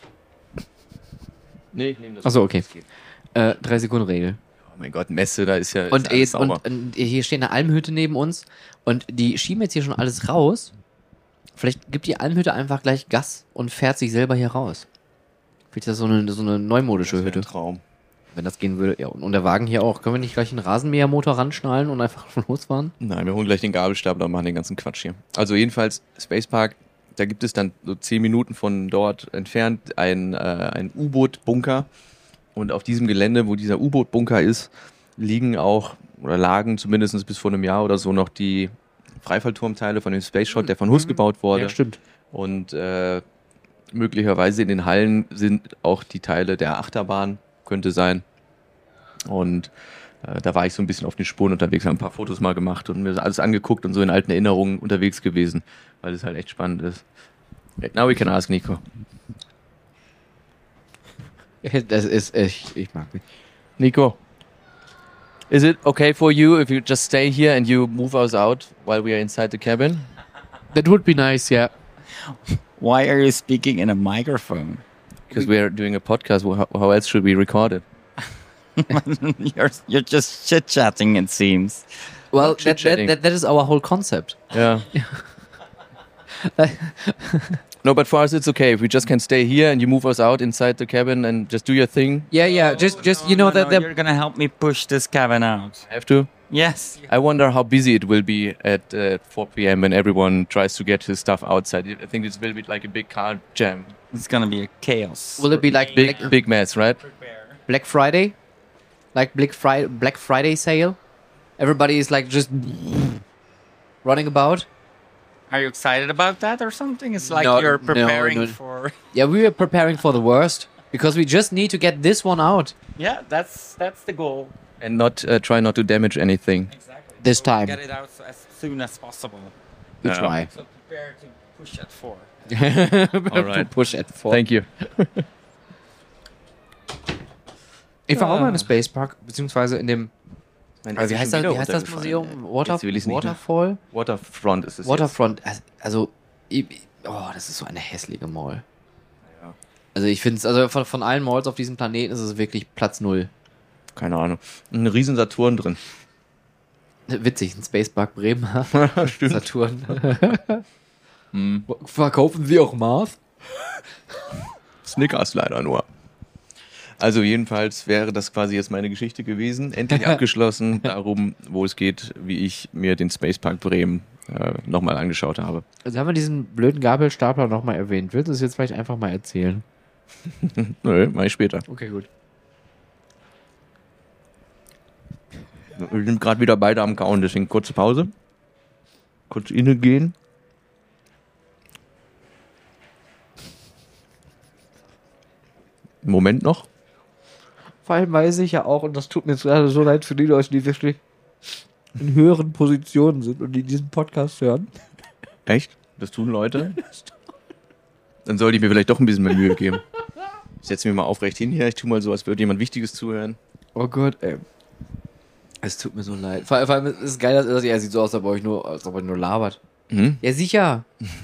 Nee, ich nehme das. achso, okay. Äh, drei Sekunden Regel. Oh mein Gott, Messe, da ist ja. Und, ist alles jetzt, und, sauber. und hier steht eine Almhütte neben uns und die schieben jetzt hier schon alles raus. Vielleicht gibt die Almhütte einfach gleich Gas und fährt sich selber hier raus. Vielleicht ist das so eine, so eine neumodische Das wär Hütte. ein Traum. Wenn das gehen würde. Ja, und, und der Wagen hier auch. Können wir nicht gleich einen Rasenmähermotor ranschnallen und einfach losfahren? Nein, wir holen gleich den Gabelstapler und machen den ganzen Quatsch hier. Also jedenfalls, Spacepark, da gibt es dann so zehn Minuten von dort entfernt ein, äh, ein U-Boot-Bunker. Und auf diesem Gelände, wo dieser U-Boot-Bunker ist, liegen auch, oder lagen zumindest bis vor einem Jahr oder so noch die Freifallturmteile von dem Space Shot, der von Hus gebaut wurde. Ja, stimmt. Und äh, möglicherweise in den Hallen sind auch die Teile der Achterbahn, könnte sein. Und äh, da war ich so ein bisschen auf den Spuren unterwegs, habe ein paar Fotos mal gemacht und mir das alles angeguckt und so in alten Erinnerungen unterwegs gewesen, weil es halt echt spannend ist. Now we can ask Nico. Das ist, ich, ich mag mich. Nico, is it okay for you if you just stay here and you move us out while we are inside the cabin? That would be nice, yeah. Why are you speaking in a microphone? Because we are doing a podcast. How, how else should we record it? you're you're just chit chatting, it seems. Well, Not that, that, chit-chatting. that, that is our whole concept. Yeah. No, but for us it's okay if we just can stay here and you move us out inside the cabin and just do your thing. Yeah, yeah, just, just you know, No, that no, the you're gonna help me push this cabin out. Have to. Yes. I wonder how busy it will be at uh, four p.m. when everyone tries to get his stuff outside. I think it's will be like a big car jam. It's gonna be a chaos. will it be like Big, Black, big mess, right? Black Friday? Like Black Friday, Black Friday sale? Everybody is like just running about. Are you excited about that or something? It's like No, you're no, preparing no. for. Yeah, we are preparing for the worst because we just need to get this one out Yeah, that's that's the goal. And not uh, try not to damage anything. Exactly. this So time. Get it out as soon as possible. We Yeah. try. So prepare to push at four. All right. Push at four. Thank you. Ich war auch mal im Space Park, beziehungsweise in dem. Mein Also wie ist heißt schon das, wieder wie heißt das runtergefallen, Museum? ey. Water, Jetzt will ich's nicht mehr. Waterfall? Waterfront ist es Waterfront. Also, ich, oh, das ist so eine hässliche Mall. Ja. Also ich finde es, also von, von allen Malls auf diesem Planeten ist es wirklich Platz null. Jetzt. Keine Ahnung. Ein riesen Saturn drin. Witzig, ein Space Park Bremen. Stimmt. Saturn. Hm. Verkaufen Sie auch Mars? Snickers leider nur. Also jedenfalls wäre das quasi jetzt meine Geschichte gewesen. Endlich abgeschlossen darum, wo es geht, wie ich mir den Spacepark Bremen äh, nochmal angeschaut habe. Also haben wir diesen blöden Gabelstapler nochmal erwähnt. Willst du es jetzt vielleicht einfach mal erzählen? Nö, mach ich später. Okay, gut. Wir sind gerade wieder beide am Kauen, deswegen kurze Pause. Kurz inne gehen. Moment noch. Vor allem weiß ich ja auch, und das tut mir jetzt gerade so leid für die Leute, die wirklich in höheren Positionen sind und die diesen Podcast hören. Echt? Das tun Leute? Dann sollte ich mir vielleicht doch ein bisschen mehr Mühe geben. Ich setze mich mal aufrecht hin hier. Ich tue mal so, als würde jemand Wichtiges zuhören. Oh Gott, ey. Es tut mir so leid. Vor, vor allem ist es geil, dass er sieht so aus, als ob, ich nur, als ob er nur labert. Hm? Ja, sicher.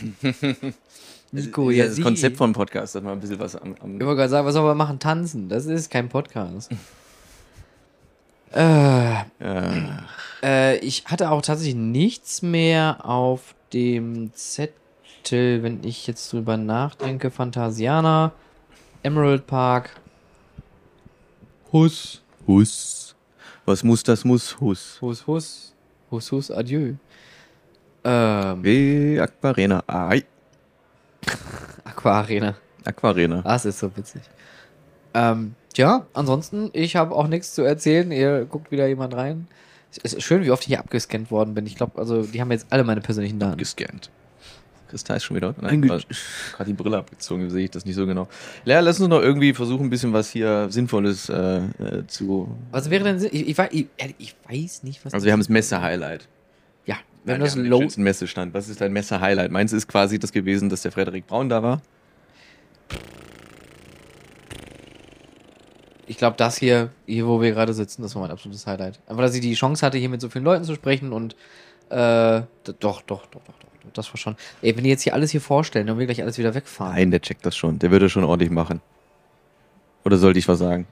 Nico, das ist ja, das sie. Konzept von Podcast, dass man ein bisschen was am... am Ich wollte gerade sagen, was soll man machen? Tanzen. Das ist kein Podcast. äh, äh, äh, ich hatte auch tatsächlich nichts mehr auf dem Zettel, wenn ich jetzt drüber nachdenke. Phantasiana, Emerald Park, Hus. Hus. Was muss, das muss. Hus. Hus, Hus. Hus, Hus, adieu. Ähm, W. Aquarena. Ai. Aquarena. Aquarena. Das ist so witzig. Ähm, ja, ansonsten, ich habe auch nichts zu erzählen. Ihr guckt wieder jemand rein. Es ist schön, wie oft ich hier abgescannt worden bin. Ich glaube, also, die haben jetzt alle meine persönlichen Daten. Gescannt. Kristall ist schon wieder. Ein Nein, gerade die Brille abgezogen, sehe ich das nicht so genau. Ja, lass uns noch irgendwie versuchen, ein bisschen was hier Sinnvolles äh, äh, zu. Was wäre denn Sinn? Ich, ich, wei- ich, ich weiß nicht, was Also wir haben das Messe-Highlight. Ja, Nein, wir haben wir das haben den Low. schönsten Messestand. Was ist dein Messe-Highlight? Meins ist quasi das gewesen, dass der Frederik Braun da war. Ich glaube, das hier, hier, wo wir gerade sitzen, das war mein absolutes Highlight. Einfach, dass ich die Chance hatte, hier mit so vielen Leuten zu sprechen und äh, d- doch, doch, doch, doch, doch, das war schon. Ey, wenn die jetzt hier alles hier vorstellen, dann will gleich alles wieder wegfahren. Nein, der checkt das schon. Der würde das schon ordentlich machen. Oder sollte ich was sagen?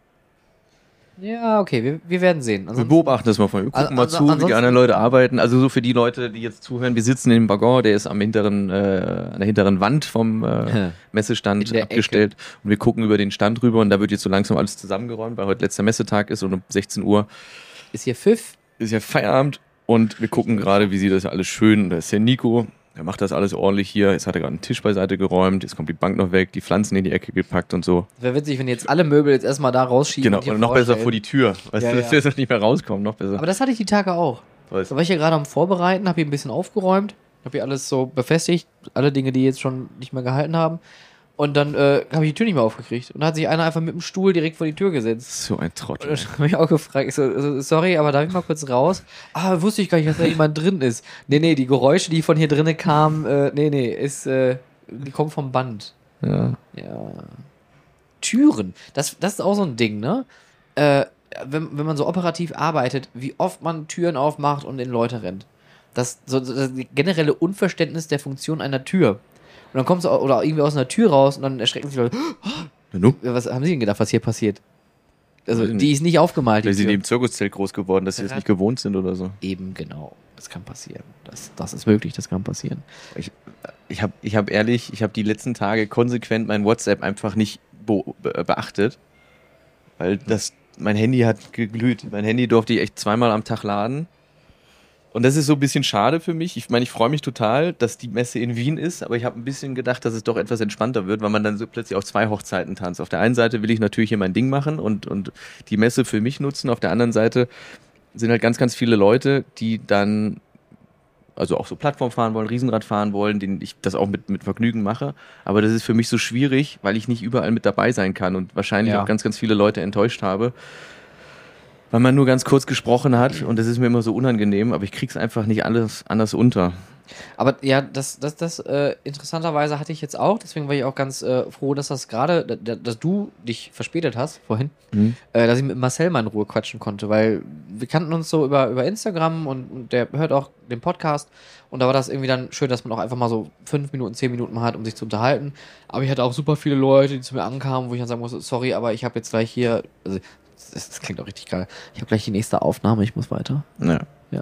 Ja, okay, wir, wir werden sehen. Wir Ansonsten, beobachten das mal von. Wir gucken Also- mal also zu, wie die ansonsten- anderen Leute arbeiten. Also so für die Leute, die jetzt zuhören, wir sitzen im Waggon, der ist am hinteren, äh, an der hinteren Wand vom äh, Messestand In der abgestellt. Und wir gucken über den Stand rüber und da wird jetzt so langsam alles zusammengeräumt, weil heute letzter Messetag ist und um sechzehn Uhr ist hier Pfiff. ist ja Feierabend und wir gucken gerade, wie sie das alles schön. Da ist der Nico, der macht das alles ordentlich hier. Jetzt hat er gerade einen Tisch beiseite geräumt, jetzt kommt die Bank noch weg, die Pflanzen in die Ecke gepackt und so. Wäre witzig, wenn jetzt alle Möbel jetzt erstmal da rausschieben. Genau, und hier und noch besser vorstellen. vor die Tür. Weißt Ja, du, ja. dass wir jetzt nicht mehr rauskommen, noch besser. Aber das hatte ich die Tage auch. Weiß. Da war ich ja gerade am Vorbereiten, habe hier ein bisschen aufgeräumt, habe hier alles so befestigt, alle Dinge, die jetzt schon nicht mehr gehalten haben. Und dann äh, habe ich die Tür nicht mehr aufgekriegt. Und da hat sich einer einfach mit dem Stuhl direkt vor die Tür gesetzt. So ein Und Trottel. dann habe ich auch gefragt, ich so, also, sorry, aber darf ich mal kurz raus? Ah, wusste ich gar nicht, dass da jemand drin ist. Nee, nee, die Geräusche, die von hier drinnen kamen, äh, nee, nee, ist, äh, die kommen vom Band. Ja. Ja. Türen, das, das ist auch so ein Ding, ne? Äh, wenn, wenn man so operativ arbeitet, wie oft man Türen aufmacht und in Leute rennt. Das, so, so das generelle Unverständnis der Funktion einer Tür. Und dann kommst du au- oder irgendwie aus einer Tür raus und dann erschrecken sich Leute. Na nu? Was haben sie denn gedacht, was hier passiert? Also, Weiß ich die ist nicht aufgemalt, die Vielleicht sind die Tür. im Zirkuszelt groß geworden, dass sie das nicht gewohnt sind oder so. Eben, genau. Das kann passieren. Das, das ist möglich, das kann passieren. Ich, ich habe ich hab ehrlich, ich habe die letzten Tage konsequent mein WhatsApp einfach nicht be be beachtet, weil das, mein Handy hat geglüht. Mein Handy durfte ich echt zweimal am Tag laden. Und das ist so ein bisschen schade für mich. Ich meine, ich freue mich total, dass die Messe in Wien ist, aber ich habe ein bisschen gedacht, dass es doch etwas entspannter wird, weil man dann so plötzlich auf zwei Hochzeiten tanzt. Auf der einen Seite will ich natürlich hier mein Ding machen und, und die Messe für mich nutzen. Auf der anderen Seite sind halt ganz, ganz viele Leute, die dann also auch so Plattform fahren wollen, Riesenrad fahren wollen, denen ich das auch mit, mit Vergnügen mache. Aber das ist für mich so schwierig, weil ich nicht überall mit dabei sein kann und wahrscheinlich Ja. auch ganz, ganz viele Leute enttäuscht habe. Weil man nur ganz kurz gesprochen hat und das ist mir immer so unangenehm, aber ich krieg's einfach nicht alles anders unter. Aber ja, das, das, das äh, interessanterweise hatte ich jetzt auch, deswegen war ich auch ganz äh, froh, dass das gerade, da- da- dass du dich verspätet hast vorhin, Mhm. äh, dass ich mit Marcel mal in Ruhe quatschen konnte, weil wir kannten uns so über, über Instagram und, und der hört auch den Podcast und da war das irgendwie dann schön, dass man auch einfach mal so fünf Minuten, zehn Minuten mal hat, um sich zu unterhalten. Aber ich hatte auch super viele Leute, die zu mir ankamen, wo ich dann sagen muss, sorry, aber ich habe jetzt gleich hier, also das, das klingt auch richtig geil, ich habe gleich die nächste Aufnahme, ich muss weiter. Ja, Ja.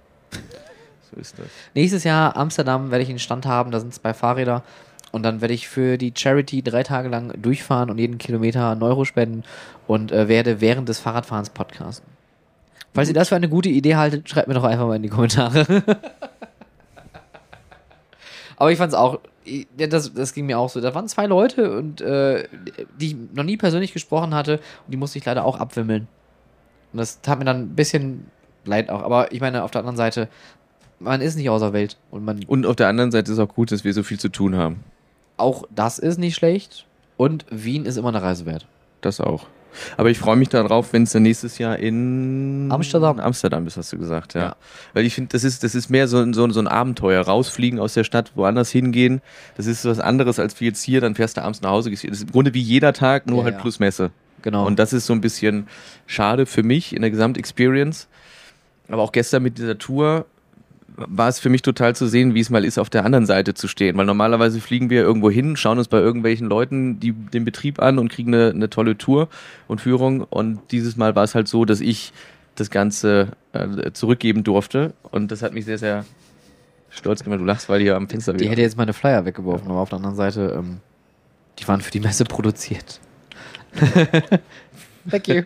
so ist das. Nächstes Jahr Amsterdam werde ich einen Stand haben, da sind zwei Fahrräder und dann werde ich für die Charity drei Tage lang durchfahren und jeden Kilometer einen Euro spenden und äh, werde während des Fahrradfahrens podcasten. Falls ihr das für eine gute Idee haltet, schreibt mir doch einfach mal in die Kommentare. Aber ich fand es auch, ich- ja, das, das ging mir auch so. Da waren zwei Leute und äh, die ich noch nie persönlich gesprochen hatte und die musste ich leider auch abwimmeln. Und das tat mir dann ein bisschen leid auch. Aber ich meine, auf der anderen Seite, man ist nicht außer Welt und man Und auf der anderen Seite ist auch gut, dass wir so viel zu tun haben. auch das ist nicht schlecht und Wien ist immer eine Reise wert. Das auch. Aber ich freue mich darauf, wenn es dann nächstes Jahr in Amsterdam. Amsterdam ist, hast du gesagt, ja. Ja. Weil ich finde, das ist, das ist mehr so, ein- so, ein- so ein Abenteuer. Rausfliegen aus der Stadt, woanders hingehen. Das ist was anderes als wie jetzt hier, dann fährst du abends nach Hause. Das ist im Grunde wie jeder Tag, nur Ja, halt ja. plus Messe. Genau. Und das ist so ein bisschen schade für mich in der Gesamtexperience. Aber auch gestern mit dieser Tour war es für mich total zu sehen, wie es mal ist, auf der anderen Seite zu stehen. Weil normalerweise fliegen wir irgendwo hin, schauen uns bei irgendwelchen Leuten die, den Betrieb an und kriegen eine, eine tolle Tour und Führung. Und dieses Mal war es halt so, dass ich das Ganze äh, zurückgeben durfte. Und das hat mich sehr, sehr stolz gemacht. Du lachst, weil hier am Fenster die wieder. hätte jetzt meine Flyer weggeworfen, aber auf der anderen Seite, ähm, die waren für die Messe produziert. Thank you.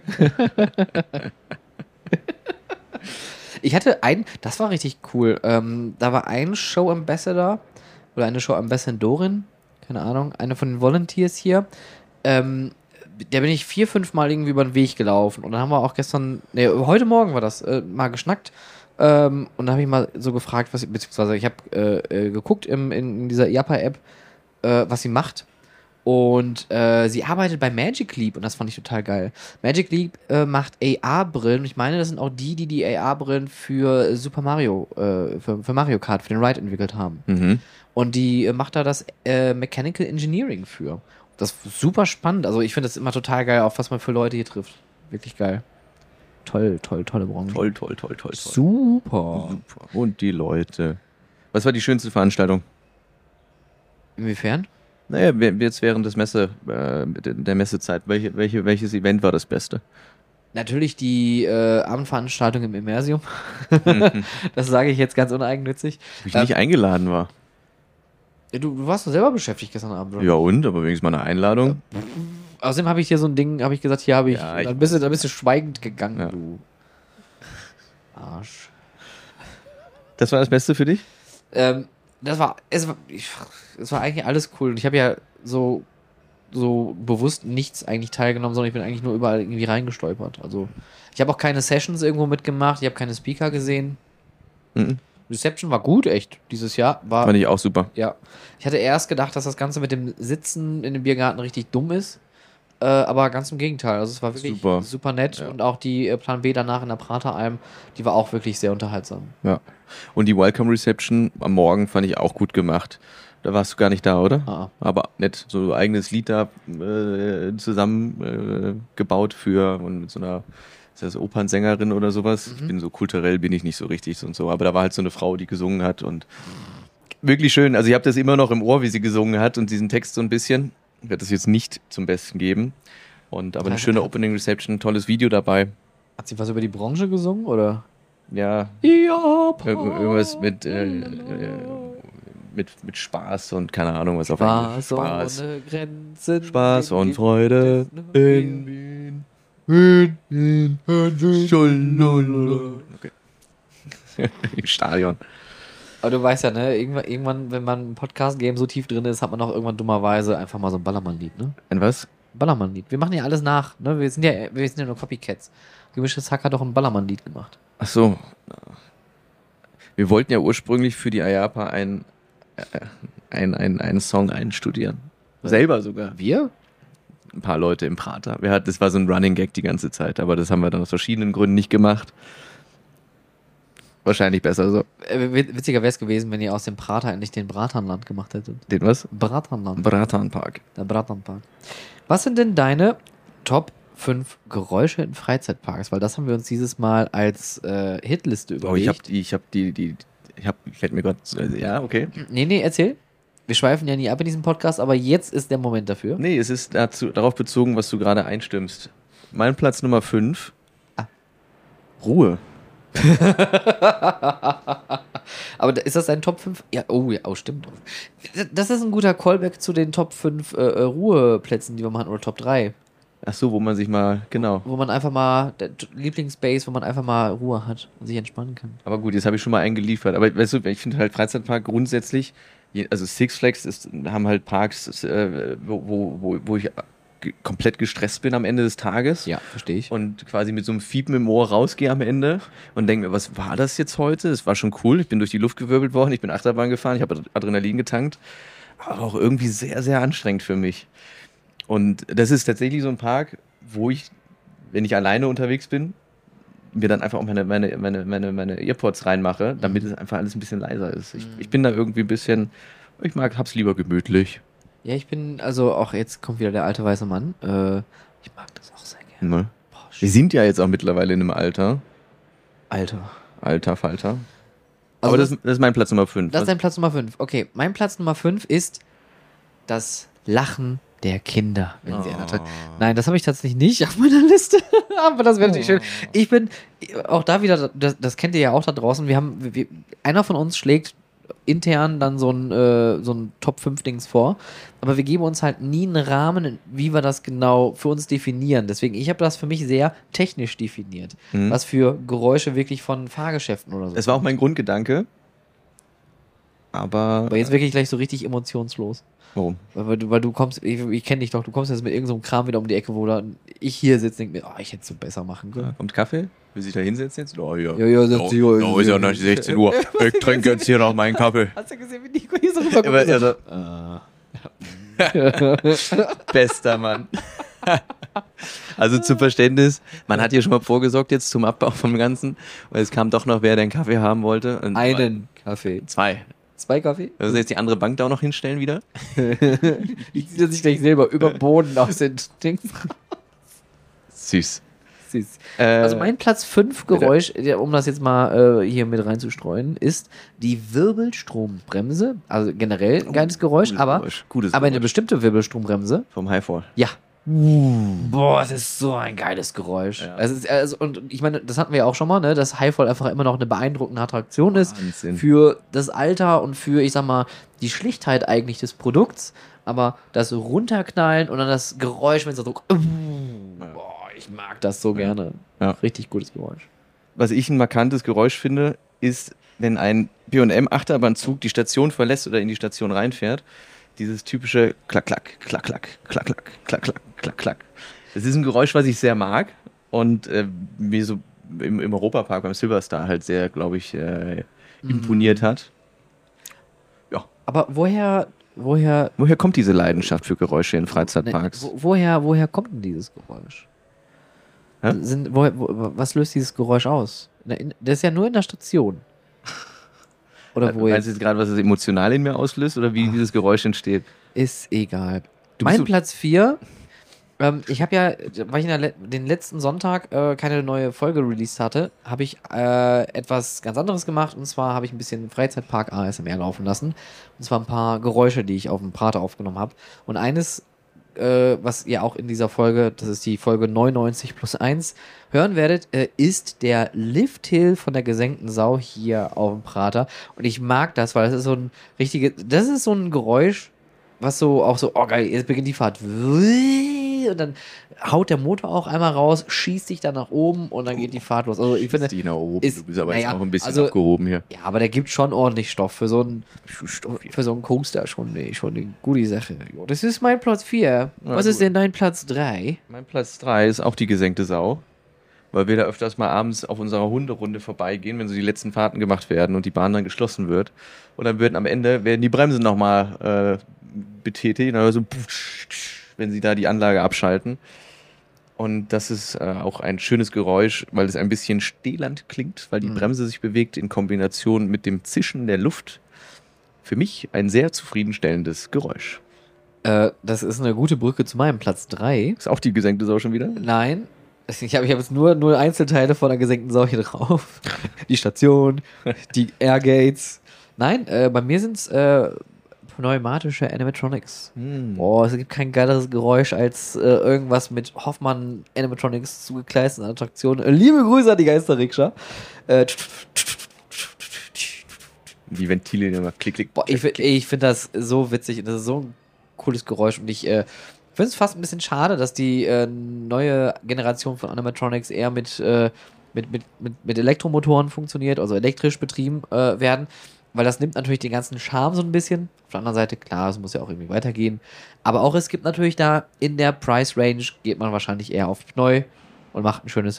Ich hatte ein, das war richtig cool. Ähm, da war ein Show Ambassador oder eine Show Ambassadorin, keine Ahnung, eine von den Volunteers hier. Ähm, der bin ich vier, fünf Mal irgendwie über den Weg gelaufen. Und dann haben wir auch gestern, nee, heute Morgen war das, äh, mal geschnackt. Ähm, und da habe ich mal so gefragt, was, beziehungsweise ich habe äh, äh, geguckt im, in, in dieser I A P A-App, äh, was sie macht. Und äh, sie arbeitet bei Magic Leap und das fand ich total geil. Magic Leap äh, macht A R-Brillen und ich meine, das sind auch die, die die A R-Brillen für Super Mario, äh, für, für Mario Kart, für den Ride entwickelt haben. Mhm. Und die äh, macht da das äh, Mechanical Engineering für. Das ist super spannend. Also ich finde das immer total geil, auf was man für Leute hier trifft. Wirklich geil. Toll, toll, tolle Branche. Toll, toll, toll, toll, toll. Super. Super. Und die Leute. Was war die schönste Veranstaltung? Inwiefern? Naja, wir- jetzt während des Messe, äh, der Messezeit, welche, welche, welches Event war das Beste? Natürlich die äh, Abendveranstaltung im Immersium. Mhm. Das sage ich jetzt ganz uneigennützig. Wo ich nicht eingeladen war. Ja, Du, du warst doch selber beschäftigt gestern Abend, oder? Ja und? Aber wenigstens mal eine Einladung. Außerdem habe ich hier so ein Ding, habe ich gesagt, hier habe ich, Ja, ich dann, bist du, dann bist du schweigend gegangen, Ja. du Arsch. Das war das Beste für dich? Ähm, das war, es war, ich, es war eigentlich alles cool. Und ich habe ja so, so bewusst nichts eigentlich teilgenommen, sondern ich bin eigentlich nur überall irgendwie reingestolpert. Also, ich habe auch keine Sessions irgendwo mitgemacht, ich habe keine Speaker gesehen. Mhm. Reception war gut, echt, dieses Jahr. War, Fand ich auch super. ja. Ich hatte erst gedacht, dass das Ganze mit dem Sitzen in dem Biergarten richtig dumm ist. Äh, aber ganz im Gegenteil. Also es war wirklich super, Super. nett. Ja. Und auch die äh, Plan B danach in der Prateralm, die war auch wirklich sehr unterhaltsam. Ja. Und die Welcome Reception am Morgen fand ich auch gut gemacht. Da warst du gar nicht da, oder? Ah. Aber nett, so ein eigenes Lied da äh, zusammen äh, gebaut für und mit so einer, ist das Opernsängerin oder sowas? Mhm. Ich bin so kulturell, bin ich nicht so richtig und so. Aber da war halt so eine Frau, die gesungen hat und wirklich schön. Also ich habe das immer noch im Ohr, wie sie gesungen hat und diesen Text so ein bisschen. Ich werde das jetzt nicht zum Besten geben. Und aber eine schöne Opening Reception, tolles Video dabei. Hat sie was über die Branche gesungen, oder? Ja, Ja, Ir- irgendwas mit, äh, äh, mit, mit Spaß und keine Ahnung, was auf Englisch. Spaß Spaß. ohne Grenzen. Spaß und Freude in Wien. Wien, Wien, Wien. Okay. Im Stadion. Aber du weißt ja, ne, irgendwann, irgendwann wenn man im Podcast-Game so tief drin ist, hat man auch irgendwann dummerweise einfach mal so ein Ballermann-Lied, ne? Ein was? Ballermann-Lied. Wir machen ja alles nach, ne? Wir sind ja, wir sind ja nur Copycats. Gemischtes Hack hat doch ein Ballermann-Lied gemacht. Ach so. Wir wollten ja ursprünglich für die I A P A ein, äh, ein, ein, einen Song einstudieren. Selber sogar. Wir? Ein paar Leute im Prater. Wir hatten, das war so ein Running Gag die ganze Zeit, aber das haben wir dann aus verschiedenen Gründen nicht gemacht. Wahrscheinlich besser so. Äh, wit- witziger wäre es gewesen, wenn ihr aus dem Prater endlich den Bratanland gemacht hättet. Den was? Bratanland. Bratanpark. Der Bratanpark. Was sind denn deine Top fünf Geräusche in Freizeitparks? Weil das haben wir uns dieses Mal als äh, Hitliste Oh, ich hab überlegt. die, ich hab die, die, ich hab, fällt mir gerade, ja, okay. Nee, nee, erzähl. Wir schweifen ja nie ab in diesem Podcast, aber jetzt ist der Moment dafür. Nee, es ist dazu, darauf bezogen, was du gerade einstimmst. Mein Platz Nummer fünf. Ah. Ruhe. Aber da- ist das dein Top fünf? Ja, oh ja, oh, stimmt. Das ist ein guter Callback zu den Top fünf äh, äh, Ruheplätzen, die wir machen, oder Top drei. Ach so, wo man sich mal, genau. Wo man einfach mal, der T- Lieblingsbase, wo man einfach mal Ruhe hat und sich entspannen kann. Aber gut, jetzt habe ich schon mal einen geliefert. Aber weißt du, ich finde halt Freizeitpark grundsätzlich, je- also Six Flags ist, haben halt Parks, äh, wo, wo, wo, wo ich ge- komplett gestresst bin am Ende des Tages. Ja, verstehe ich. Und quasi mit so einem Fiepen im Ohr rausgehe am Ende und denke mir, was war das jetzt heute? Es war schon cool, ich bin durch die Luft gewirbelt worden, ich bin Achterbahn gefahren, ich habe Adrenalin getankt, aber auch irgendwie sehr, sehr anstrengend für mich. Und das ist tatsächlich so ein Park, wo ich, wenn ich alleine unterwegs bin, mir dann einfach auch meine, meine, meine, meine, meine Earpods reinmache, damit es einfach alles ein bisschen leiser ist. Ich, ich bin da irgendwie ein bisschen, ich mag, hab's lieber gemütlich. Ja, ich bin, also auch jetzt kommt wieder der alte weiße Mann. Äh, ich mag das auch sehr gerne. Ne? Boah, Wir sind ja jetzt auch mittlerweile in einem Alter. Alter. Alter Falter. Also Aber das, das ist mein Platz Nummer fünf. Das ist dein Platz Nummer fünf. Okay, mein Platz Nummer fünf ist das Lachen der Kinder, wenn sie einer trägt. Nein, das habe ich tatsächlich nicht auf meiner Liste. Aber das wäre natürlich schön. Ich bin auch da wieder, das, das kennt ihr ja auch da draußen. Wir haben, wir, einer von uns schlägt intern dann so ein, äh, so ein Top fünf Dings vor. Aber wir geben uns halt nie einen Rahmen, wie wir das genau für uns definieren. Deswegen, ich habe das für mich sehr technisch definiert. Mhm. Was für Geräusche wirklich von Fahrgeschäften oder so. Das war auch mein Grundgedanke. aber... Aber jetzt wirklich gleich so richtig emotionslos. Warum? Weil du, weil du kommst, ich, ich kenne dich doch, du kommst jetzt mit irgendeinem so Kram wieder um die Ecke, wo dann ich hier sitze und denke mir, oh, ich hätte es so besser machen können. Ja, kommt Kaffee? Will sich da hinsetzen jetzt? Oh ja. Ja, ja, setz dich oh, hier. oh, ist ja noch sechzehn Uhr. Ich trinke jetzt hier noch meinen Kaffee. Hast du gesehen, wie Nico hier so rüberkommt? Aber, also, Ah. bester Mann. Also zum Verständnis, man hat hier schon mal vorgesorgt jetzt zum Abbau vom Ganzen, weil es kam doch noch wer, der einen Kaffee haben wollte. Und Einen Kaffee. Zwei. Zwei Kaffee? Also jetzt die andere Bank da auch noch hinstellen wieder? Ich ziehe sich gleich selber über Boden aus den Dings. Süß. Süß. Äh, Also mein Platz fünf Geräusch, der- um das jetzt mal äh, hier mit reinzustreuen, ist die Wirbelstrombremse. Also generell ein geiles Geräusch, gutes aber, Geräusch, gutes aber eine Geräusch. bestimmte Wirbelstrombremse. Vom Highfall. Ja. Boah, das ist so ein geiles Geräusch. Ja. Es ist, also, und ich meine, das hatten wir ja auch schon mal, ne, dass Highfall einfach immer noch eine beeindruckende Attraktion ist. Wahnsinn. Für das Alter und für, ich sag mal, die Schlichtheit eigentlich des Produkts. Aber das Runterknallen und dann das Geräusch, wenn es so, boah, ich mag das so gerne. Ja. Richtig gutes Geräusch. Was ich ein markantes Geräusch finde, ist, wenn ein B und M Achterbahnzug die Station verlässt oder in die Station reinfährt, dieses typische Klack, Klack, Klack, Klack, Klack, Klack, Klack, Klack, Klack, Klack. Das ist ein Geräusch, was ich sehr mag und äh, mir so im, im Europapark beim Silverstar halt sehr, glaube ich, äh, imponiert hat. Aber woher, woher, Woher kommt diese Leidenschaft für Geräusche in ne, Freizeitparks? wo, woher, woher kommt denn dieses Geräusch? Hä? Sind, woher, wo, was löst dieses Geräusch aus? Na, in- Das ist ja nur in der Station. Oder wo Meinst du jetzt? jetzt gerade, was es emotional in mir auslöst oder wie dieses Geräusch entsteht? Ist egal. Du bist Mein so- Platz vier. Ähm, ich habe ja, weil ich in der, le- den letzten Sonntag äh, keine neue Folge released hatte, habe ich äh, etwas ganz anderes gemacht. Und zwar habe ich ein bisschen Freizeitpark A S M R laufen lassen. Und zwar ein paar Geräusche, die ich auf dem Prater aufgenommen habe. Und eines, äh, was ihr auch in dieser Folge, das ist die Folge neunundneunzig plus eins, hören werdet, äh, ist der Lifthill von der gesenkten Sau hier auf dem Prater. Und ich mag das, weil das ist so ein richtiges, das ist so ein Geräusch, was so auch so, oh geil, jetzt beginnt die Fahrt. Und dann haut der Motor auch einmal raus, schießt sich dann nach oben und dann geht die Fahrt los. Also ich finde, die nach oben. ist- du bist aber naja, jetzt auch ein bisschen also- abgehoben hier. ja, aber der gibt schon ordentlich Stoff für so einen, für so einen Coaster schon, nee, schon eine gute Sache. Jo, das ist mein Platz vier. Was Ja, ist gut. denn dein Platz drei? Mein Platz drei ist auch die gesenkte Sau, weil wir da öfters mal abends auf unserer Hunderunde vorbeigehen, wenn so die letzten Fahrten gemacht werden und die Bahn dann geschlossen wird. Und dann werden am Ende werden die Bremsen nochmal äh, betätigt, also wenn sie da die Anlage abschalten. Und das ist äh, auch ein schönes Geräusch, weil es ein bisschen stählend klingt, weil die Mhm. Bremse sich bewegt in Kombination mit dem Zischen der Luft. Für mich ein sehr zufriedenstellendes Geräusch. Äh, das ist eine gute Brücke zu meinem Platz drei. Ist auch die gesenkte Sau schon wieder? Nein. Ich habe ich hab jetzt nur, nur Einzelteile von der gesenkten Sau hier drauf. Die Station, die Airgates. Nein, äh, bei mir sind es äh, pneumatische Animatronics. Hm. Boah, es gibt kein geileres Geräusch als äh, irgendwas mit Hoffmann Animatronics zugekleisteten Attraktionen. Äh, liebe Grüße an die Geisterrikscha. Äh, Die Ventile, die immer klick, klick. boah, ich fi- ich finde das so witzig. Das ist so ein cooles Geräusch. Und ich äh, finde es fast ein bisschen schade, dass die äh, neue Generation von Animatronics eher mit, äh, mit, mit, mit, mit Elektromotoren funktioniert, also elektrisch betrieben äh, werden. Weil das nimmt natürlich den ganzen Charme so ein bisschen. Auf der anderen Seite, klar, es muss ja auch irgendwie weitergehen. Aber auch es gibt natürlich da in der Price Range geht man wahrscheinlich eher auf Pneu und macht ein schönes.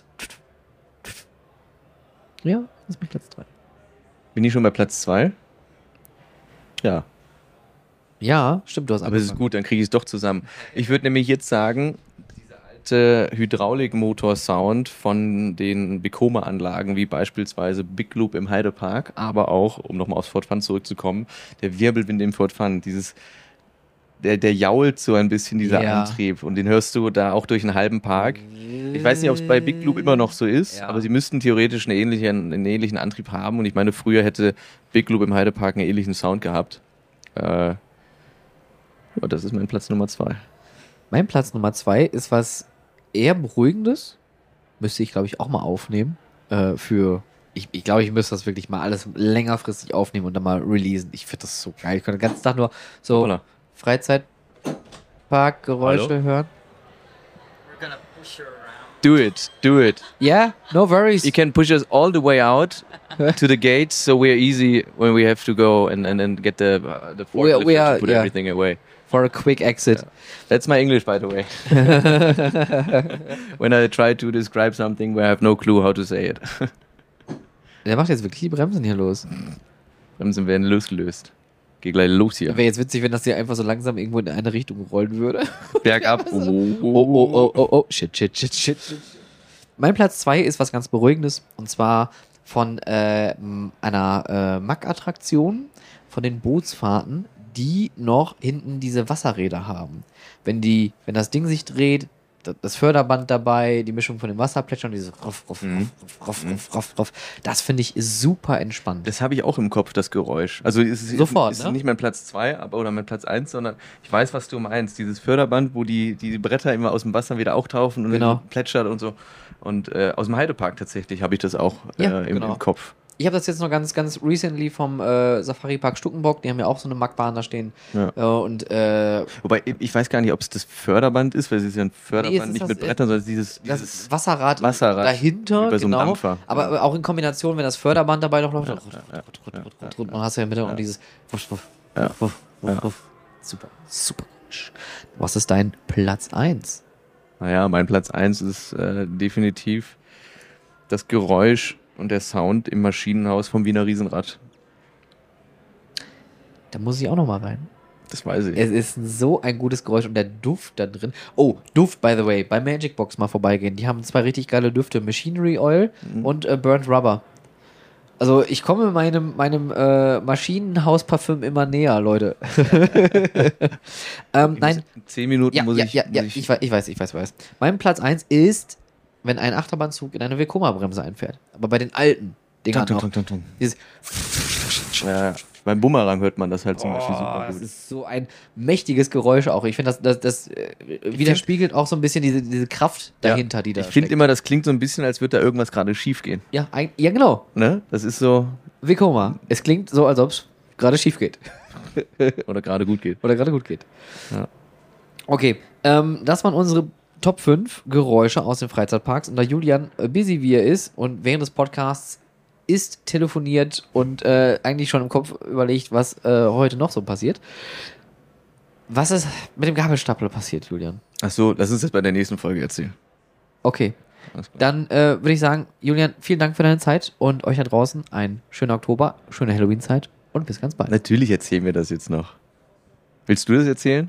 Ja, das ist mein Platz drei. Bin ich schon bei Platz zwei? Ja. Ja, stimmt, du hast Aber es ist angefangen. gut, dann kriege ich es doch zusammen. Ich würde nämlich jetzt sagen, dieser alte Hydraulikmotor-Sound von den Vekoma-Anlagen, wie beispielsweise Big Loop im Heidepark, aber auch, um nochmal aufs Fort Fun zurückzukommen, der Wirbelwind im Fort Fun, dieses, der, der jault so ein bisschen, dieser Ja. Antrieb. Und den hörst du da auch durch einen halben Park. Ich weiß nicht, ob es bei Big Loop immer noch so ist, Ja. aber sie müssten theoretisch einen ähnlichen, einen ähnlichen Antrieb haben. Und ich meine, früher hätte Big Loop im Heidepark einen ähnlichen Sound gehabt. Äh, ja, das ist mein Platz Nummer zwei. Mein Platz Nummer zwei ist was eher Beruhigendes. Müsste ich, glaube ich, auch mal aufnehmen. Äh, für. Ich, ich glaube, ich müsste das wirklich mal alles längerfristig aufnehmen und dann mal releasen. Ich finde das so geil. Ich könnte den ganzen Tag nur so Hoppala. Freizeitparkgeräusche Hallo? hören. Do it, do it. Yeah, no worries. You can push us all the way out to the gate, so we're easy when we have to go and and, and get the uh, the We are- forklift we are- to put yeah. everything away. For a quick exit. That's my English, by the way. When I try to describe something where I have no clue how to say it. Der macht jetzt wirklich die Bremsen hier los. Bremsen werden losgelöst. Geh gleich los hier. Wäre jetzt witzig, wenn das hier einfach so langsam irgendwo in eine Richtung rollen würde. Bergab. Oh, oh, oh, oh, oh. Shit, shit, shit, shit, shit. Mein Platz zwei ist was ganz Beruhigendes. Und zwar von äh, m, einer äh, M A C-Attraktion, von den Bootsfahrten, die noch hinten diese Wasserräder haben. Wenn die, wenn das Ding sich dreht, da- das Förderband dabei, die Mischung von dem Wasserplätschern und dieses Ruff, Ruff, Mhm. Ruff, Ruff, Ruff, Ruff, Ruff. Das finde ich super entspannt. Das habe ich auch im Kopf, das Geräusch. Also es ist, Sofort, ist ne? nicht mein Platz zwei aber, oder mein Platz eins, sondern ich weiß, was du meinst. Dieses Förderband, wo die, die Bretter immer aus dem Wasser wieder auftauchen und Genau. dann plätschert und so. Und äh, aus dem Heidepark tatsächlich habe ich das auch äh, Ja, im, genau. im Kopf. Ich habe das jetzt noch ganz, ganz recently vom äh, Safari Park Stuckenbock, die haben ja auch so eine M A C-Bahn da stehen. Ja. Äh, und äh, Wobei, ich weiß gar nicht, ob es das Förderband ist, weil es ist ja ein Förderband Nee, es ist nicht das- mit Brettern, sondern dieses, das dieses Wasserrad, Wasserrad dahinter, wie bei so einem genau. Dampfer. Aber Ja. aber auch in Kombination, wenn das Förderband dabei noch läuft, Ja, dann ja, ja, ja, und dann hast du ja mit und dieses wuff, wuff, Ja. wuff, wuff, Ja. wuff. Super, super. Was ist dein Platz eins? Naja, mein Platz eins ist äh, definitiv das Geräusch und der Sound im Maschinenhaus vom Wiener Riesenrad. Da muss ich auch noch mal rein. Das weiß ich. Es ist so ein gutes Geräusch und der Duft da drin. Oh, Duft, by the way, bei Magic Box mal vorbeigehen. Die haben zwei richtig geile Düfte. Machinery Oil Mhm. und äh, Burnt Rubber. Also ich komme meinem, meinem äh, Maschinenhaus-Parfüm immer näher, Leute. ähm, nein, In zehn Minuten ja, muss ja, ich. ja, muss ja, ich, ich, weiß, ich weiß, ich weiß, ich weiß. Mein Platz eins ist, wenn ein Achterbahnzug in eine Vekoma-Bremse einfährt. Aber bei den alten Dingern Tung, noch. tung, tung, tung. Dieses, Ja, ja. Beim Bumerang hört man das halt zum Beispiel oh, super das gut. ist so ein mächtiges Geräusch auch. Ich finde, das, das, das äh, widerspiegelt auch so ein bisschen diese, diese Kraft dahinter, die da Ich finde steckt. immer, das klingt so ein bisschen, als würde da irgendwas gerade schief gehen. Ja, ein, ja, genau. Ne? Das ist so, Vekoma. Es klingt so, als ob es gerade schief geht. oder gerade gut geht. Oder gerade gut geht. Ja. Okay, ähm, das waren unsere Top fünf Geräusche aus den Freizeitparks. Und da Julian äh, busy wie er ist und während des Podcasts ist, telefoniert und äh, eigentlich schon im Kopf überlegt, was äh, heute noch so passiert. Was ist mit dem Gabelstapler passiert, Julian? Achso, lass uns das bei der nächsten Folge erzählen. Okay, Alles klar. dann äh, würde ich sagen, Julian, vielen Dank für deine Zeit und euch da draußen ein schöner Oktober, schöne Halloween-Zeit und bis ganz bald. Natürlich erzählen wir das jetzt noch. Willst du das erzählen?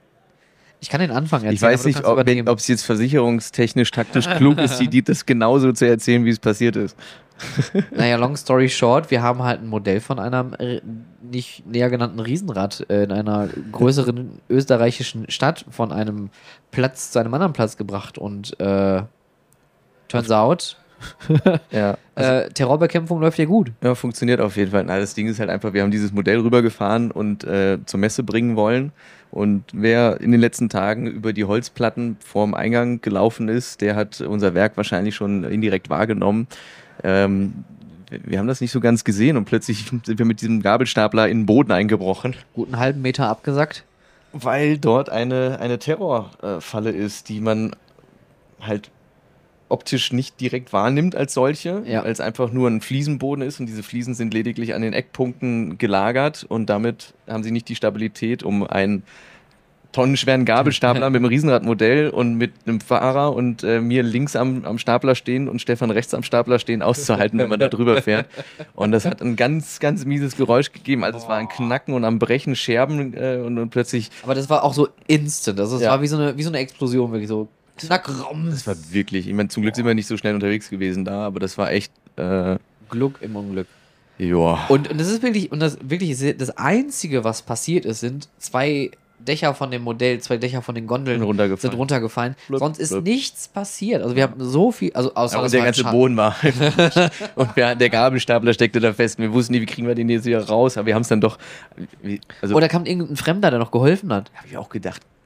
Ich kann den Anfang erzählen. Ich weiß aber du nicht, kannst ob übernehmen. es jetzt versicherungstechnisch, taktisch klug ist, die, die das genauso zu erzählen, wie es passiert ist. Naja, long story short, wir haben halt ein Modell von einem äh, nicht näher genannten Riesenrad äh, in einer größeren österreichischen Stadt von einem Platz zu einem anderen Platz gebracht und äh, turns out, Ja. äh, Terrorbekämpfung läuft ja gut. Ja, funktioniert auf jeden Fall. Na, das Ding ist halt einfach, wir haben dieses Modell rübergefahren und äh, zur Messe bringen wollen. Und wer in den letzten Tagen über die Holzplatten vorm Eingang gelaufen ist, der hat unser Werk wahrscheinlich schon indirekt wahrgenommen. Ähm, wir haben das nicht so ganz gesehen und plötzlich sind wir mit diesem Gabelstapler in den Boden eingebrochen, Guten halben Meter abgesackt. weil dort eine, eine Terrorfalle ist, die man halt optisch nicht direkt wahrnimmt als solche, Ja. weil es einfach nur ein Fliesenboden ist und diese Fliesen sind lediglich an den Eckpunkten gelagert und damit haben sie nicht die Stabilität, um einen tonnenschweren Gabelstapler mit einem Riesenradmodell und mit einem Fahrer und äh, mir links am, am Stapler stehen und Stefan rechts am Stapler stehen auszuhalten, wenn man da drüber fährt. Und das hat ein ganz, ganz mieses Geräusch gegeben. Also es war ein Knacken und am Brechen, Scherben äh, und, und plötzlich, Aber das war auch so instant. Also es Ja. war wie so, eine, wie so eine Explosion, wirklich so. Knack, das war wirklich, ich meine, zum Glück sind wir nicht so schnell unterwegs gewesen da, aber das war echt, äh, Glück im Unglück. ja. Und, und das ist wirklich, und das wirklich ist das Einzige, was passiert ist, sind zwei Dächer von dem Modell, zwei Dächer von den Gondeln Sind runtergefallen. sind runtergefallen. Blub, Sonst ist blub. nichts passiert. Also wir haben so viel, also außer Aber das der war ganze Schaden. Boden war und wir, der Gabelstapler steckte da fest. Wir wussten nicht, wie kriegen wir den jetzt wieder raus, aber wir haben es dann doch. Wie, also Oder kam irgendein Fremder, der noch geholfen hat. habe ich auch gedacht,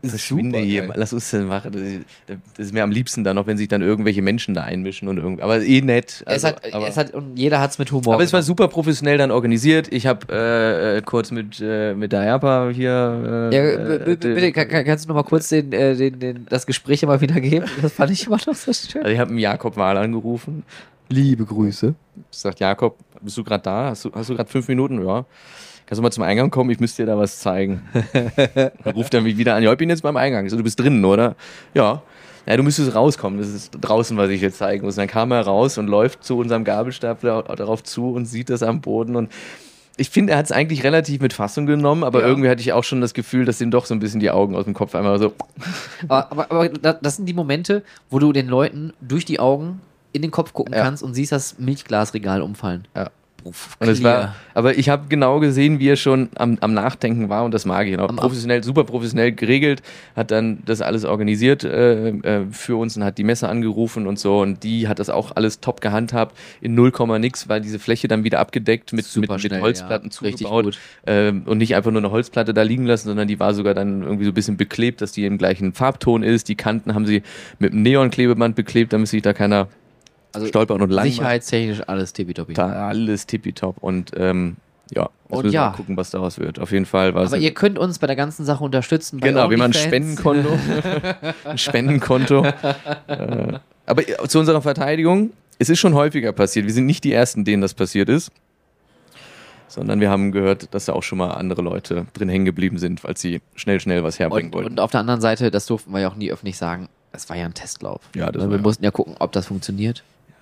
verschwinde super hier, geil. lass uns das machen. Das ist, das ist mir am liebsten dann noch, wenn sich dann irgendwelche Menschen da einmischen und irgendwie, aber eh nett. es Also, hat, aber, es hat, und jeder hat's mit Humor. aber es war gemacht. super professionell dann organisiert. Ich habe äh, äh, kurz mit, äh, mit der I A P A hier äh, Ja, b- b- äh, bitte, kann, kann- kannst du noch mal kurz den, äh, den, den, das Gespräch immer wieder geben? Das fand ich immer noch so schön. Also ich habe einen Jakob Wahl angerufen. Liebe Grüße. Sagt Jakob, bist du gerade da? Hast du, hast du gerade fünf Minuten? Ja. Kannst du mal zum Eingang kommen? Ich müsste dir da was zeigen. Dann ruft er mich wieder an. Ja, ich bin jetzt beim Eingang. Ich so, du bist drinnen, oder? Ja. Ja, du müsstest rauskommen. Das ist draußen, was ich jetzt zeigen muss. Und dann kam er raus und läuft zu unserem Gabelstapler darauf zu und sieht das am Boden. Und ich finde, er hat es eigentlich relativ mit Fassung genommen, aber Ja. irgendwie hatte ich auch schon das Gefühl, dass ihm doch so ein bisschen die Augen aus dem Kopf einmal so. Aber, aber, aber da- das sind die Momente, wo du den Leuten durch die Augen in den Kopf gucken Ja. kannst und siehst das Milchglasregal umfallen. Ja. Uff, Und es clear. war, aber ich habe genau gesehen, wie er schon am, am Nachdenken war und das mag ich. Auch Am- professionell, super professionell geregelt, hat dann das alles organisiert äh, äh, für uns und hat die Messe angerufen und so und die hat das auch alles top gehandhabt in null Komma nix, weil diese Fläche dann wieder abgedeckt mit, mit, Super mit schnell, Holzplatten ja. Richtig zugebaut gut. ähm, und nicht einfach nur eine Holzplatte da liegen lassen, sondern die war sogar dann irgendwie so ein bisschen beklebt, dass die im gleichen Farbton ist. Die Kanten haben sie mit einem Neonklebeband beklebt, damit sich da keiner Also stolpern und lang macht. sicherheitstechnisch alles tippitoppi. Da alles tippitopp und ähm, ja, jetzt Und müssen wir ja. mal gucken, was daraus wird. Auf jeden Fall war es Aber ihr könnt uns bei der ganzen Sache unterstützen. Bei genau, wir machen ein OnlyFans. Spendenkonto, ein Spendenkonto. äh, aber zu unserer Verteidigung, es ist schon häufiger passiert. Wir sind nicht die Ersten, denen das passiert ist, sondern wir haben gehört, dass da auch schon mal andere Leute drin hängen geblieben sind, weil sie schnell, schnell was herbringen Und, wollten. und auf der anderen Seite, das durften wir ja auch nie öffentlich sagen, es war ja ein Testlauf. Ja, das wir war ja- mussten ja gucken, ob das funktioniert.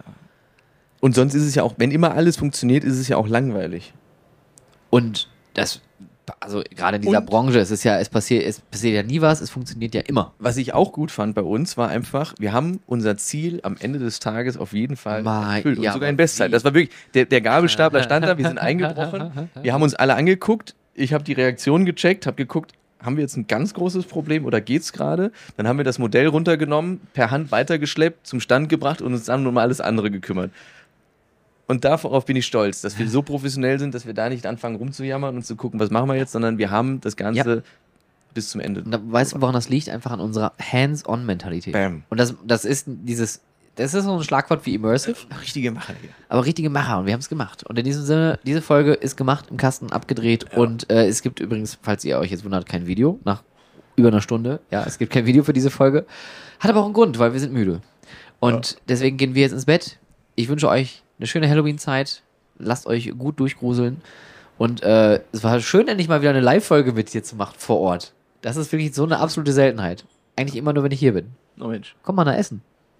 Und sonst ist es ja auch, wenn immer alles funktioniert, ist es ja auch langweilig. Und das, also gerade in dieser Und- Branche, es ist ja, es passiert, es passiert ja nie was, es funktioniert ja immer. Was ich auch gut fand bei uns, war einfach, wir haben unser Ziel am Ende des Tages auf jeden Fall Mein- erfüllt. Und ja, sogar aber in Bestzeit. wie? Das war wirklich, der, der Gabelstapler stand da, wir sind eingebrochen, wir haben uns alle angeguckt, ich habe die Reaktion gecheckt, habe geguckt, haben wir jetzt ein ganz großes Problem oder geht's gerade? Dann haben wir das Modell runtergenommen, per Hand weitergeschleppt, zum Stand gebracht und uns dann um alles andere gekümmert. Und darauf bin ich stolz, dass wir so professionell sind, dass wir da nicht anfangen rumzujammern und zu gucken, was machen wir jetzt, sondern wir haben das Ganze bis zum Ende. Und da, weißt du, woran das liegt? Einfach an unserer Hands-on-Mentalität. Bam. Und das, das ist dieses, das ist so ein Schlagwort wie Immersive, Richtige Macher hier. aber richtige Macher und wir haben es gemacht. Und in diesem Sinne, diese Folge ist gemacht, im Kasten abgedreht und äh, es gibt übrigens, falls ihr euch jetzt wundert, kein Video nach über einer Stunde. Ja, es gibt kein Video für diese Folge. Hat aber auch einen Grund, weil wir sind müde. Und deswegen gehen wir jetzt ins Bett. Ich wünsche euch eine schöne Halloween-Zeit. Lasst euch gut durchgruseln. Und äh, es war schön, endlich mal wieder eine Live-Folge mit dir zu machen vor Ort. Das ist wirklich so eine absolute Seltenheit. Eigentlich immer nur, wenn ich hier bin. Oh Mensch, Komm mal nach Essen.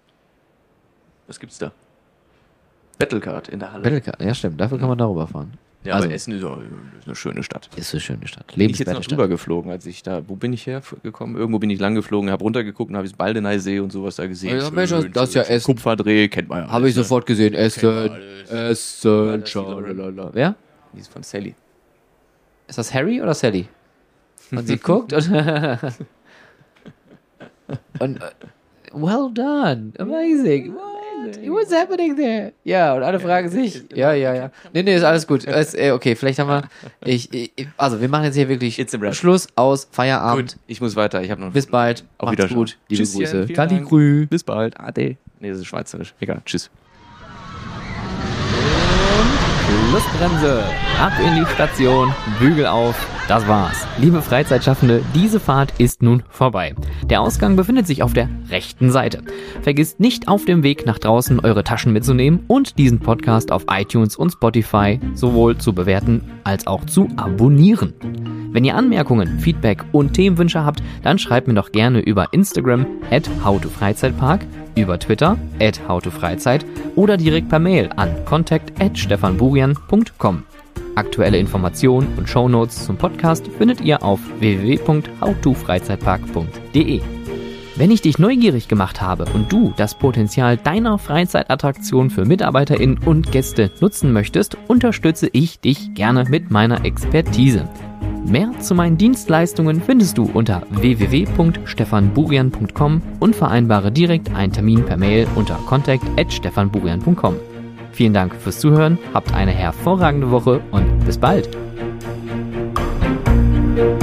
was gibt's da? Battlecard in der Halle. Battlecard, ja stimmt, dafür kann man darüber fahren. Ja, Also- aber Essen ist, auch- ist eine schöne Stadt. Ist eine schöne Stadt. Bin ich jetzt noch Lebenswerte drüber Stadt. geflogen, als ich da, wo bin ich hergekommen? Irgendwo bin ich lang geflogen, habe runtergeguckt und habe das Baldeneysee und sowas da gesehen. Ja, Mensch, das- das ist ja schön. Essen. Kupferdreh, kennt man ja. Habe ich alles, sofort gesehen. Essen, alles. Essen, das ist die Lauren. schalalala. Wer? Ne? Die ist von Sally. Ist das Harry oder Sally? Und sie guckt und. und. äh, Well done. Amazing. What? What's happening there? Ja, und alle fragen sich. Ja, ja, ja. Nee, nee, ist alles gut. Es, äh, okay, vielleicht haben wir. Ich, ich, also, wir machen jetzt hier wirklich It's a wrap. Schluss, aus, Feierabend. Gut, ich muss weiter. Ich habe noch Bis bald. Auf Macht's Wiedersehen. gut. Liebe Tschüsschen, Grüße. vielen Kali Dank. Grü. Bis bald. Ade. Nee, das ist schweizerisch. Egal. Tschüss. Schlussbremse. Ab in die Station. Bügel auf. Das war's. Liebe Freizeitschaffende, diese Fahrt ist nun vorbei. Der Ausgang befindet sich auf der rechten Seite. Vergisst nicht auf dem Weg nach draußen eure Taschen mitzunehmen und diesen Podcast auf iTunes und Spotify sowohl zu bewerten als auch zu abonnieren. Wenn ihr Anmerkungen, Feedback und Themenwünsche habt, dann schreibt mir doch gerne über Instagram at howtofreizeitpark, über Twitter at howtofreizeit oder direkt per Mail an contact at stefanburian punkt com. Aktuelle Informationen und Shownotes zum Podcast findet ihr auf w w w punkt howtofreizeitpark punkt de. Wenn ich dich neugierig gemacht habe und du das Potenzial deiner Freizeitattraktion für MitarbeiterInnen und Gäste nutzen möchtest, unterstütze ich dich gerne mit meiner Expertise. Mehr zu meinen Dienstleistungen findest du unter w w w punkt stefanburian punkt com und vereinbare direkt einen Termin per Mail unter contact at stefanburian punkt com. Vielen Dank fürs Zuhören, habt eine hervorragende Woche und bis bald.